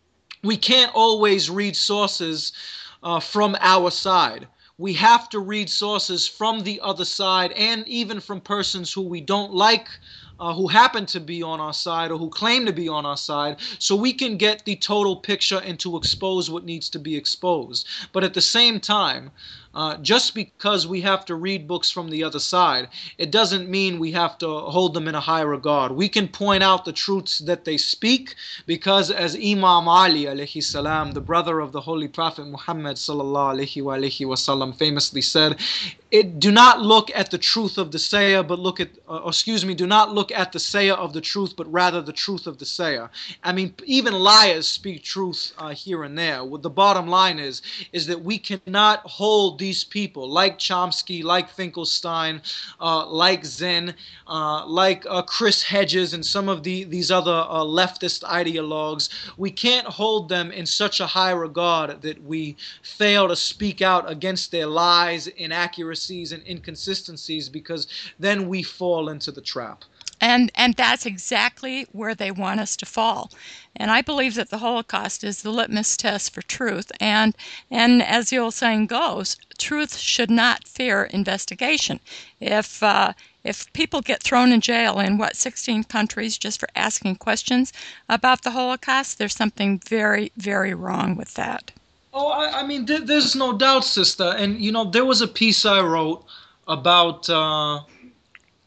we can't always read sources uh, from our side. We have to read sources from the other side, and even from persons who we don't like, uh, who happen to be on our side or who claim to be on our side, so we can get the total picture and to expose what needs to be exposed. But at the same time, uh, just because we have to read books from the other side, it doesn't mean we have to hold them in a high regard. We can point out the truths that they speak, because as Imam Ali alayhi salam, the brother of the Holy Prophet Muhammad sallallahu alayhi wa alayhi wasallam, famously said, it, do not look at the truth of the sayah, but look at, uh, excuse me, do not look at the sayah of the truth, but rather the truth of the sayah. I mean, even liars speak truth uh, here and there. What the bottom line is, is that we cannot hold these people, like Chomsky, like Finkelstein, uh, like Zinn, uh, like uh, Chris Hedges, and some of the, these other uh, leftist ideologues, we can't hold them in such a high regard that we fail to speak out against their lies, inaccuracies, and inconsistencies, because then we fall into the trap. And and that's exactly where they want us to fall. And I believe that the Holocaust is the litmus test for truth. And and as the old saying goes, truth should not fear investigation. If uh, if people get thrown in jail in what sixteen countries just for asking questions about the Holocaust, there's something very, very wrong with that. Oh, I, I mean, there, there's no doubt, sister. And, you know, there was a piece I wrote about uh,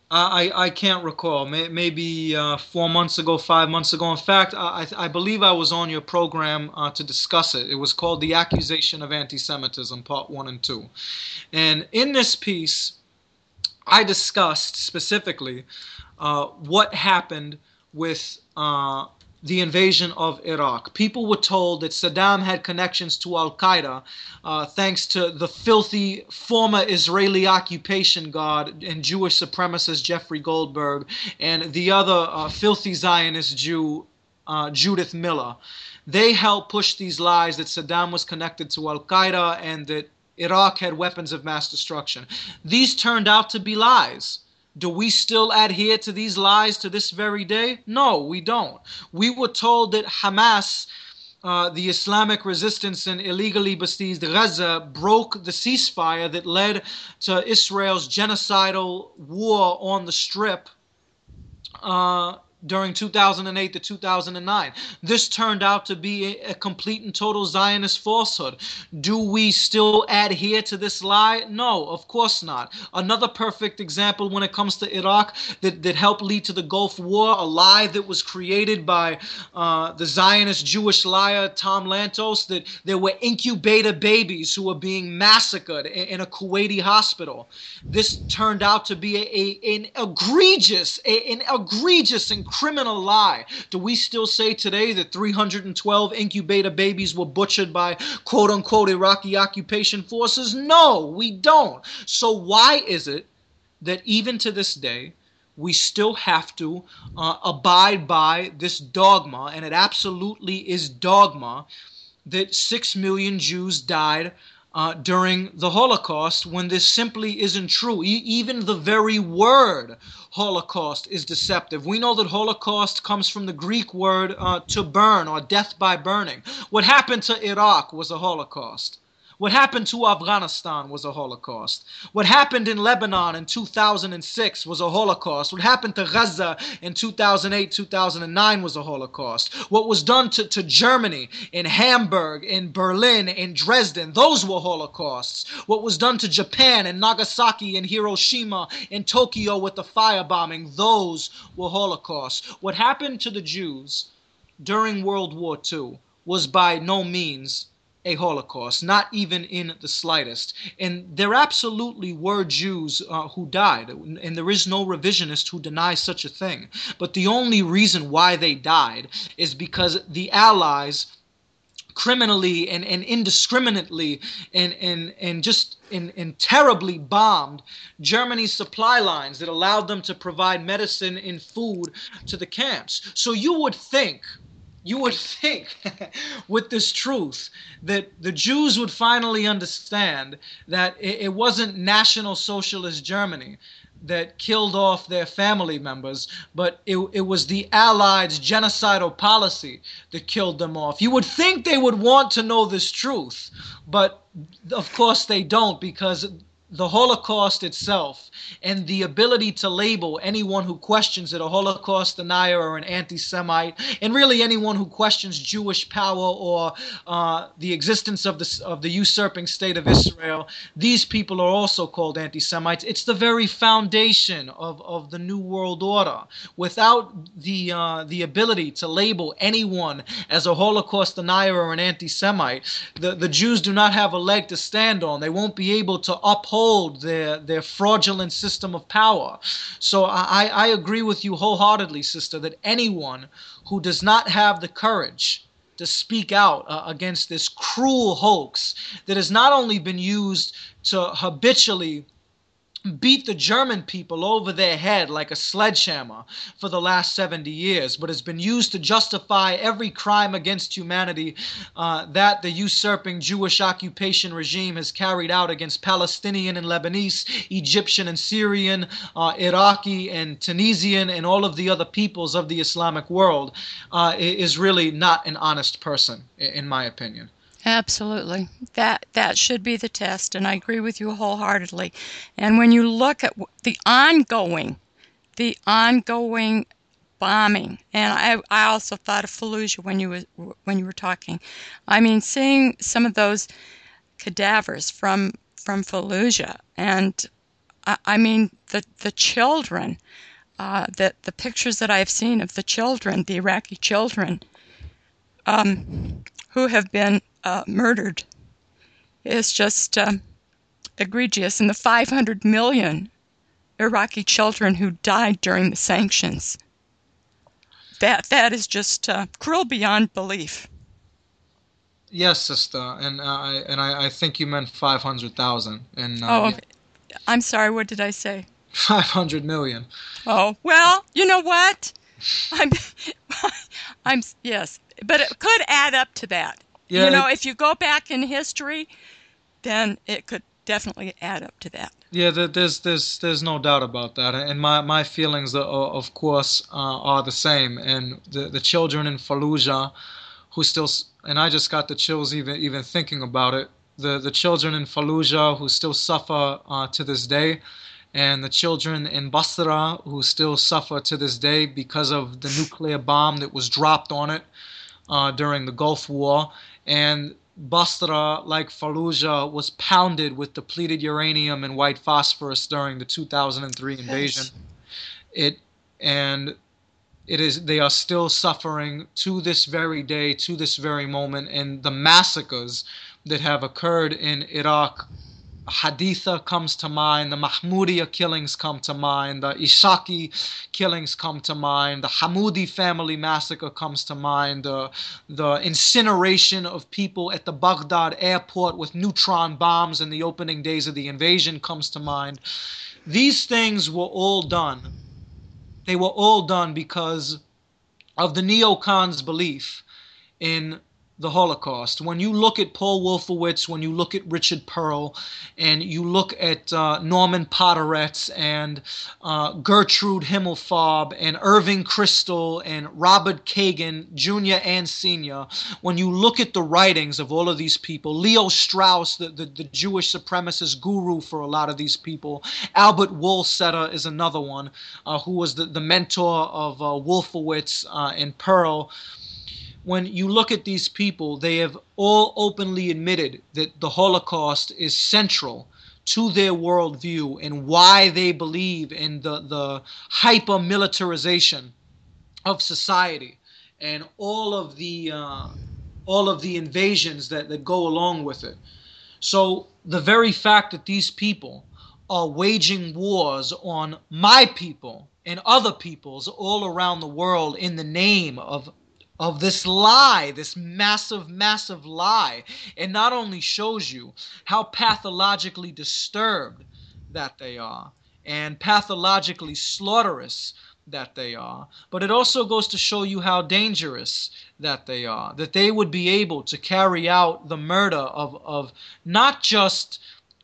I, I can't recall. May, maybe uh, four months ago, five months ago. In fact, I, I believe I was on your program uh, to discuss it. It was called The Accusation of Anti-Semitism, Part one and two. And in this piece, I discussed specifically uh, what happened with uh, the invasion of Iraq. People were told that Saddam had connections to Al Qaeda uh, thanks to the filthy former Israeli occupation guard and Jewish supremacist Jeffrey Goldberg and the other uh, filthy Zionist Jew, uh, Judith Miller. They helped push these lies that Saddam was connected to Al Qaeda and that Iraq had weapons of mass destruction. These turned out to be lies. Do we still adhere to these lies to this very day? No, we don't. We were told that Hamas, uh, the Islamic resistance in illegally besieged Gaza, broke the ceasefire that led to Israel's genocidal war on the Strip uh, during two thousand eight to two thousand nine. This turned out to be a, a complete and total Zionist falsehood. Do we still adhere to this lie? No, of course not. Another perfect example when it comes to Iraq that, that helped lead to the Gulf War, a lie that was created by uh, the Zionist Jewish liar Tom Lantos, that there were incubator babies who were being massacred in, in a Kuwaiti hospital. This turned out to be a, a, an egregious, a, an egregious and criminal lie. Do we still say today that three hundred twelve incubator babies were butchered by quote-unquote Iraqi occupation forces? No, we don't. So why is it that even to this day we still have to uh, abide by this dogma, and it absolutely is dogma, that six million Jews died Uh, during the Holocaust, when this simply isn't true? E- even the very word Holocaust is deceptive. We know that Holocaust comes from the Greek word uh, to burn, or death by burning. What happened to Iraq was a Holocaust. What happened to Afghanistan was a Holocaust. What happened in Lebanon in two thousand six was a Holocaust. What happened to Gaza in two thousand eight, two thousand nine was a Holocaust. What was done to, to Germany, in Hamburg, in Berlin, in Dresden, those were Holocausts. What was done to Japan, in Nagasaki, in Hiroshima, in Tokyo with the firebombing, those were Holocausts. What happened to the Jews during World War Two was by no means a Holocaust, not even in the slightest. And there absolutely were Jews uh, who died, and there is no revisionist who denies such a thing. But the only reason why they died is because the Allies criminally and, and indiscriminately and, and, and just and, and terribly bombed Germany's supply lines that allowed them to provide medicine and food to the camps. So you would think You would think, with this truth, that the Jews would finally understand that it, it wasn't National Socialist Germany that killed off their family members, but it, it was the Allies' genocidal policy that killed them off. You would think they would want to know this truth, but of course they don't, because the Holocaust itself and the ability to label anyone who questions it a Holocaust denier or an anti-Semite, and really anyone who questions Jewish power or uh, the existence of the, of the usurping state of Israel, these people are also called anti-Semites. It's the very foundation of, of the New World Order. Without the, uh, the ability to label anyone as a Holocaust denier or an anti-Semite, the, the Jews do not have a leg to stand on. They won't be able to uphold their their fraudulent system of power. So I, I agree with you wholeheartedly, sister, that anyone who does not have the courage to speak out uh, against this cruel hoax that has not only been used to habitually beat the German people over their head like a sledgehammer for the last seventy years, but has been used to justify every crime against humanity uh, that the usurping Jewish occupation regime has carried out against Palestinian and Lebanese, Egyptian and Syrian, uh, Iraqi and Tunisian, and all of the other peoples of the Islamic world, uh, is really not an honest person, in my opinion. Absolutely. That that should be the test, and I agree with you wholeheartedly. And when you look at the ongoing, the ongoing bombing, and I I also thought of Fallujah when you was when you were talking. I mean, seeing some of those cadavers from from Fallujah, and I, I mean, the, the children, uh, the, the pictures that I've seen of the children, the Iraqi children, um, who have been uh, murdered is just um, egregious. And the five hundred million Iraqi children who died during the sanctions, that that is just uh, cruel beyond belief. Yes, sister, and uh, I and I, I think you meant five hundred thousand, and uh, Oh, yeah, I'm sorry, what did I say? five hundred million. Oh, well, you know what? I'm, I'm, yes, but it could add up to that. Yeah, You know, it, if you go back in history, then it could definitely add up to that. yeah. There, there's there's there's no doubt about that, and my my feelings, are, of course, uh, are the same. And the the children in Fallujah, who still, s- and I just got the chills even even thinking about it. The the children in Fallujah who still suffer uh, to this day, and the children in Basra who still suffer to this day because of the nuclear bomb that was dropped on it uh, during the Gulf War. And Basra, like Fallujah, was pounded with depleted uranium and white phosphorus during the two thousand three invasion. Yes. It and it is they are still suffering to this very day, to this very moment, and the massacres that have occurred in Iraq. Haditha comes to mind, the Mahmoudiya killings come to mind, the Ishaki killings come to mind, the Hamoudi family massacre comes to mind, the, the incineration of people at the Baghdad airport with neutron bombs in the opening days of the invasion comes to mind. These things were all done. They were all done because of the neocons' belief in the Holocaust. When you look at Paul Wolfowitz, when you look at Richard Pearl, and you look at uh, Norman Podhoretz and uh, Gertrude Himmelfarb and Irving Kristol and Robert Kagan, Junior and Senior, when you look at the writings of all of these people, Leo Strauss, the, the, the Jewish supremacist guru for a lot of these people, Albert Wohlstetter is another one, uh, who was the, the mentor of uh, Wolfowitz uh, and Pearl. When you look at these people, they have all openly admitted that the Holocaust is central to their worldview and why they believe in the, the hyper militarization of society and all of the uh, all of the invasions that, that go along with it. So the very fact that these people are waging wars on my people and other peoples all around the world in the name of of this lie, this massive, massive lie. It not only shows you how pathologically disturbed that they are and pathologically slaughterous that they are, but it also goes to show you how dangerous that they are, that they would be able to carry out the murder of, of not just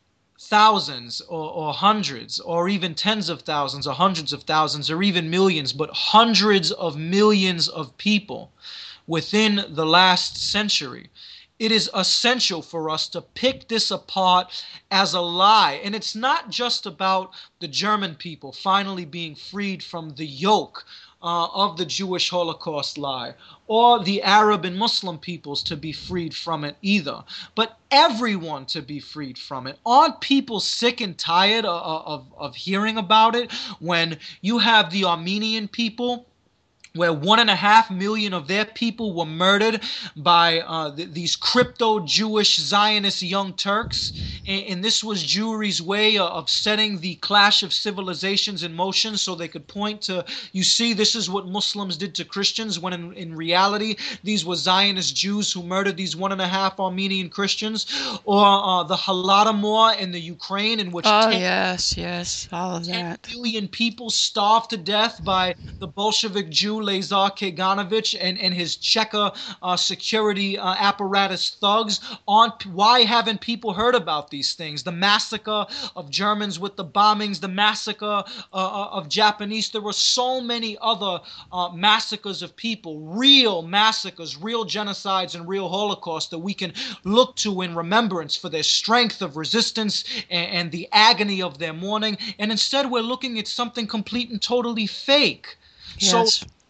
thousands or, or hundreds or even tens of thousands or hundreds of thousands or even millions, but hundreds of millions of people within the last century. It is essential for us to pick this apart as a lie. And it's not just about the German people finally being freed from the yoke uh, of the Jewish Holocaust lie, or the Arab and Muslim peoples to be freed from it either, but everyone to be freed from it. Aren't people sick and tired of, of, of hearing about it when you have the Armenian people, where one and a half million of their people were murdered by uh, th- these crypto-Jewish Zionist young Turks. And, and this was Jewry's way of setting the clash of civilizations in motion so they could point to, you see, this is what Muslims did to Christians, when in, in reality, these were Zionist Jews who murdered these one and a half Armenian Christians. Or uh, the Holodomor in the Ukraine, in which Oh, ten yes, yes, all of ten that. million people starved to death by the Bolshevik Jew Lazar Kaganovich and, and his Cheka uh, security uh, apparatus thugs. Aren't, why haven't people heard about these things? The massacre of Germans with the bombings, the massacre uh, uh, of Japanese. There were so many other uh, massacres of people, real massacres, real genocides, and real Holocaust that we can look to in remembrance for their strength of resistance and, and the agony of their mourning. And instead, we're looking at something complete and totally fake. So Yes.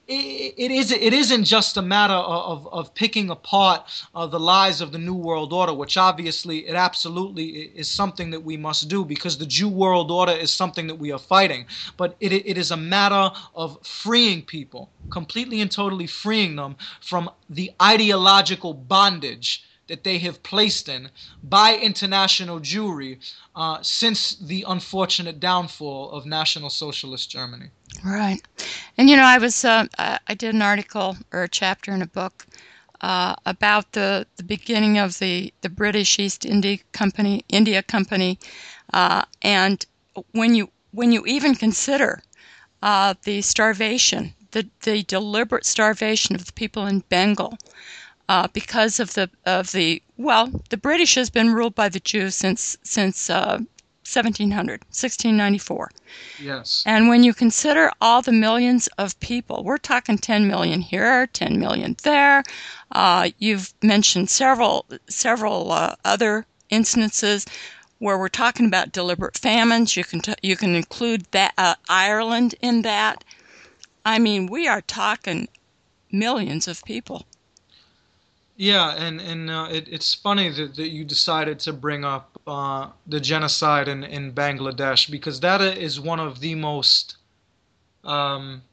it, it is it isn't just a matter of, of picking apart uh, the lies of the New World Order, which obviously it absolutely is something that we must do, because the Jew World Order is something that we are fighting. But it, it is a matter of freeing people, completely and totally freeing them from the ideological bondage that they have placed in by international Jewry uh, since the unfortunate downfall of National Socialist Germany. Right. And you know, I was uh, I I did an article or a chapter in a book uh, about the, the beginning of the, the British East India Company, India Company, uh, and when you when you even consider uh, the starvation, the the deliberate starvation of the people in Bengal, uh, because of the of the well, the British has been ruled by the Jews since since uh, seventeen hundred, sixteen ninety-four. Yes. And when you consider all the millions of people, we're talking ten million here, ten million there. Uh, you've mentioned several several uh, other instances where we're talking about deliberate famines. You can t- you can include that uh, Ireland in that. I mean, we are talking millions of people. Yeah, and and uh, it, it's funny that, that you decided to bring up uh, the genocide in, in Bangladesh, because that is one of the most, um,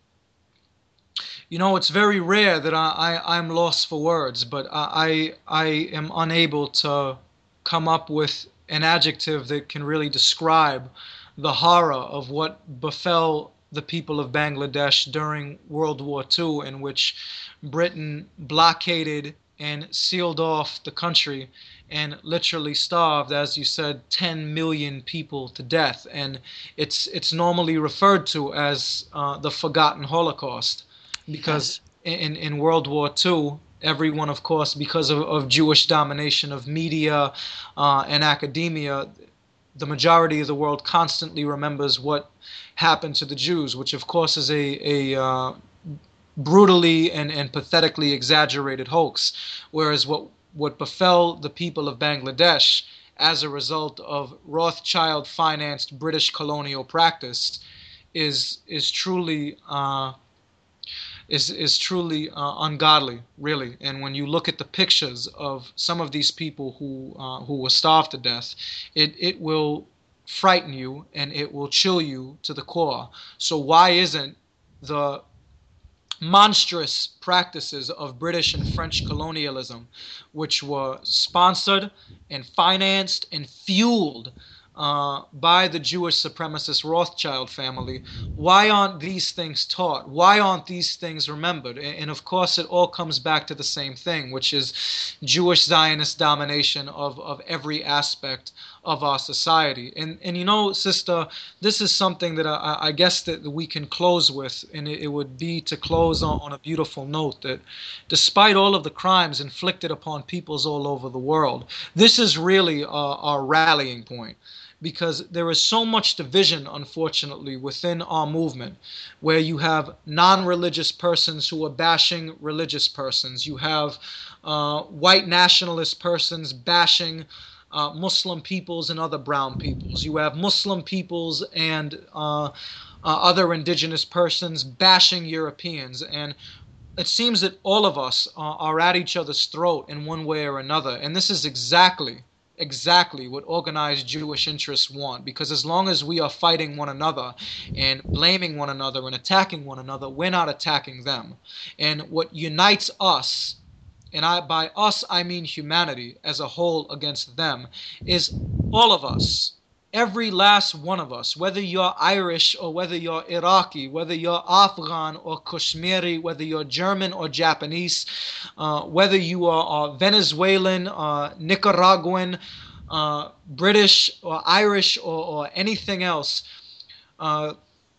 you know, it's very rare that I, I I'm lost for words, but I I I am unable to come up with an adjective that can really describe the horror of what befell the people of Bangladesh during World War Two, in which Britain blockaded and sealed off the country and literally starved, as you said, ten million people to death. And it's it's normally referred to as uh, the forgotten Holocaust, because Yes. in, in World War Two, everyone, of course, because of, of Jewish domination of media uh, and academia, the majority of the world constantly remembers what happened to the Jews, which of course is a, a uh, brutally and, and pathetically exaggerated hoax. Whereas what, what befell the people of Bangladesh as a result of Rothschild financed British colonial practice is is truly uh, is is truly uh, ungodly, really. And when you look at the pictures of some of these people who uh, who were starved to death, it it will frighten you and it will chill you to the core. So why isn't the monstrous practices of British and French colonialism, which were sponsored and financed and fueled uh, by the Jewish supremacist Rothschild family, why aren't these things taught? Why aren't these things remembered? And, and of course, it all comes back to the same thing, which is Jewish Zionist domination of, of every aspect of our society. And, and you know, sister, this is something that I, I guess that we can close with, and it, it would be to close on, on a beautiful note that despite all of the crimes inflicted upon peoples all over the world, this is really our, our rallying point, because there is so much division, unfortunately, within our movement, where you have non-religious persons who are bashing religious persons. You have uh, white nationalist persons bashing uh, Muslim peoples and other brown peoples. You have Muslim peoples and uh, uh, other indigenous persons bashing Europeans. And it seems that all of us uh, are at each other's throat in one way or another. And this is exactly exactly what organized Jewish interests want, because as long as we are fighting one another and blaming one another and attacking one another, we're not attacking them. And what unites us, and I, by us I mean humanity as a whole against them, is all of us. Every last one of us, whether you're Irish or whether you're Iraqi, whether you're Afghan or Kashmiri, whether you're German or Japanese, uh, whether you are uh, Venezuelan, uh, Nicaraguan, uh, British or Irish or, or anything else, uh,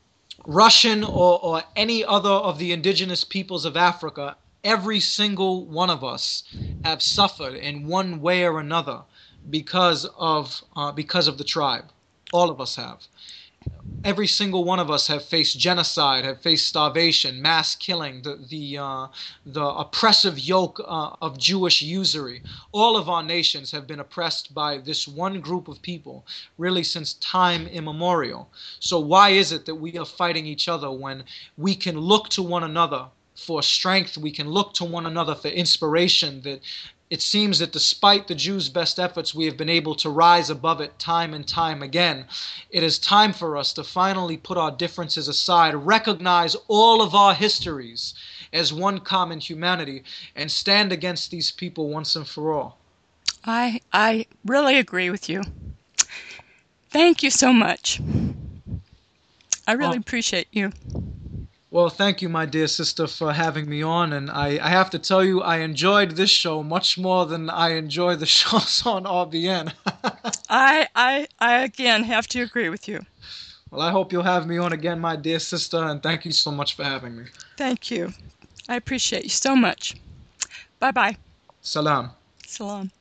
Russian or, or any other of the indigenous peoples of Africa, every single one of us have suffered in one way or another because of uh, because of the tribe. All of us have. Every single one of us have faced genocide, have faced starvation, mass killing, the the uh, the oppressive yoke uh, of Jewish usury. All of our nations have been oppressed by this one group of people, really since time immemorial. So why is it that we are fighting each other when we can look to one another for strength. We can look to one another for inspiration. That it seems that despite the Jews' best efforts, we have been able to rise above it time and time again. It is time for us to finally put our differences aside, recognize all of our histories as one common humanity, and stand against these people once and for all. I I really agree with you. Thank you so much. I really Well, appreciate you. well, thank you, my dear sister, for having me on. And I, I have to tell you, I enjoyed this show much more than I enjoy the shows on R B N. I I I again have to agree with you. Well, I hope you'll have me on again, my dear sister, and thank you so much for having me. Thank you. I appreciate you so much. Bye bye. Salam. Salam.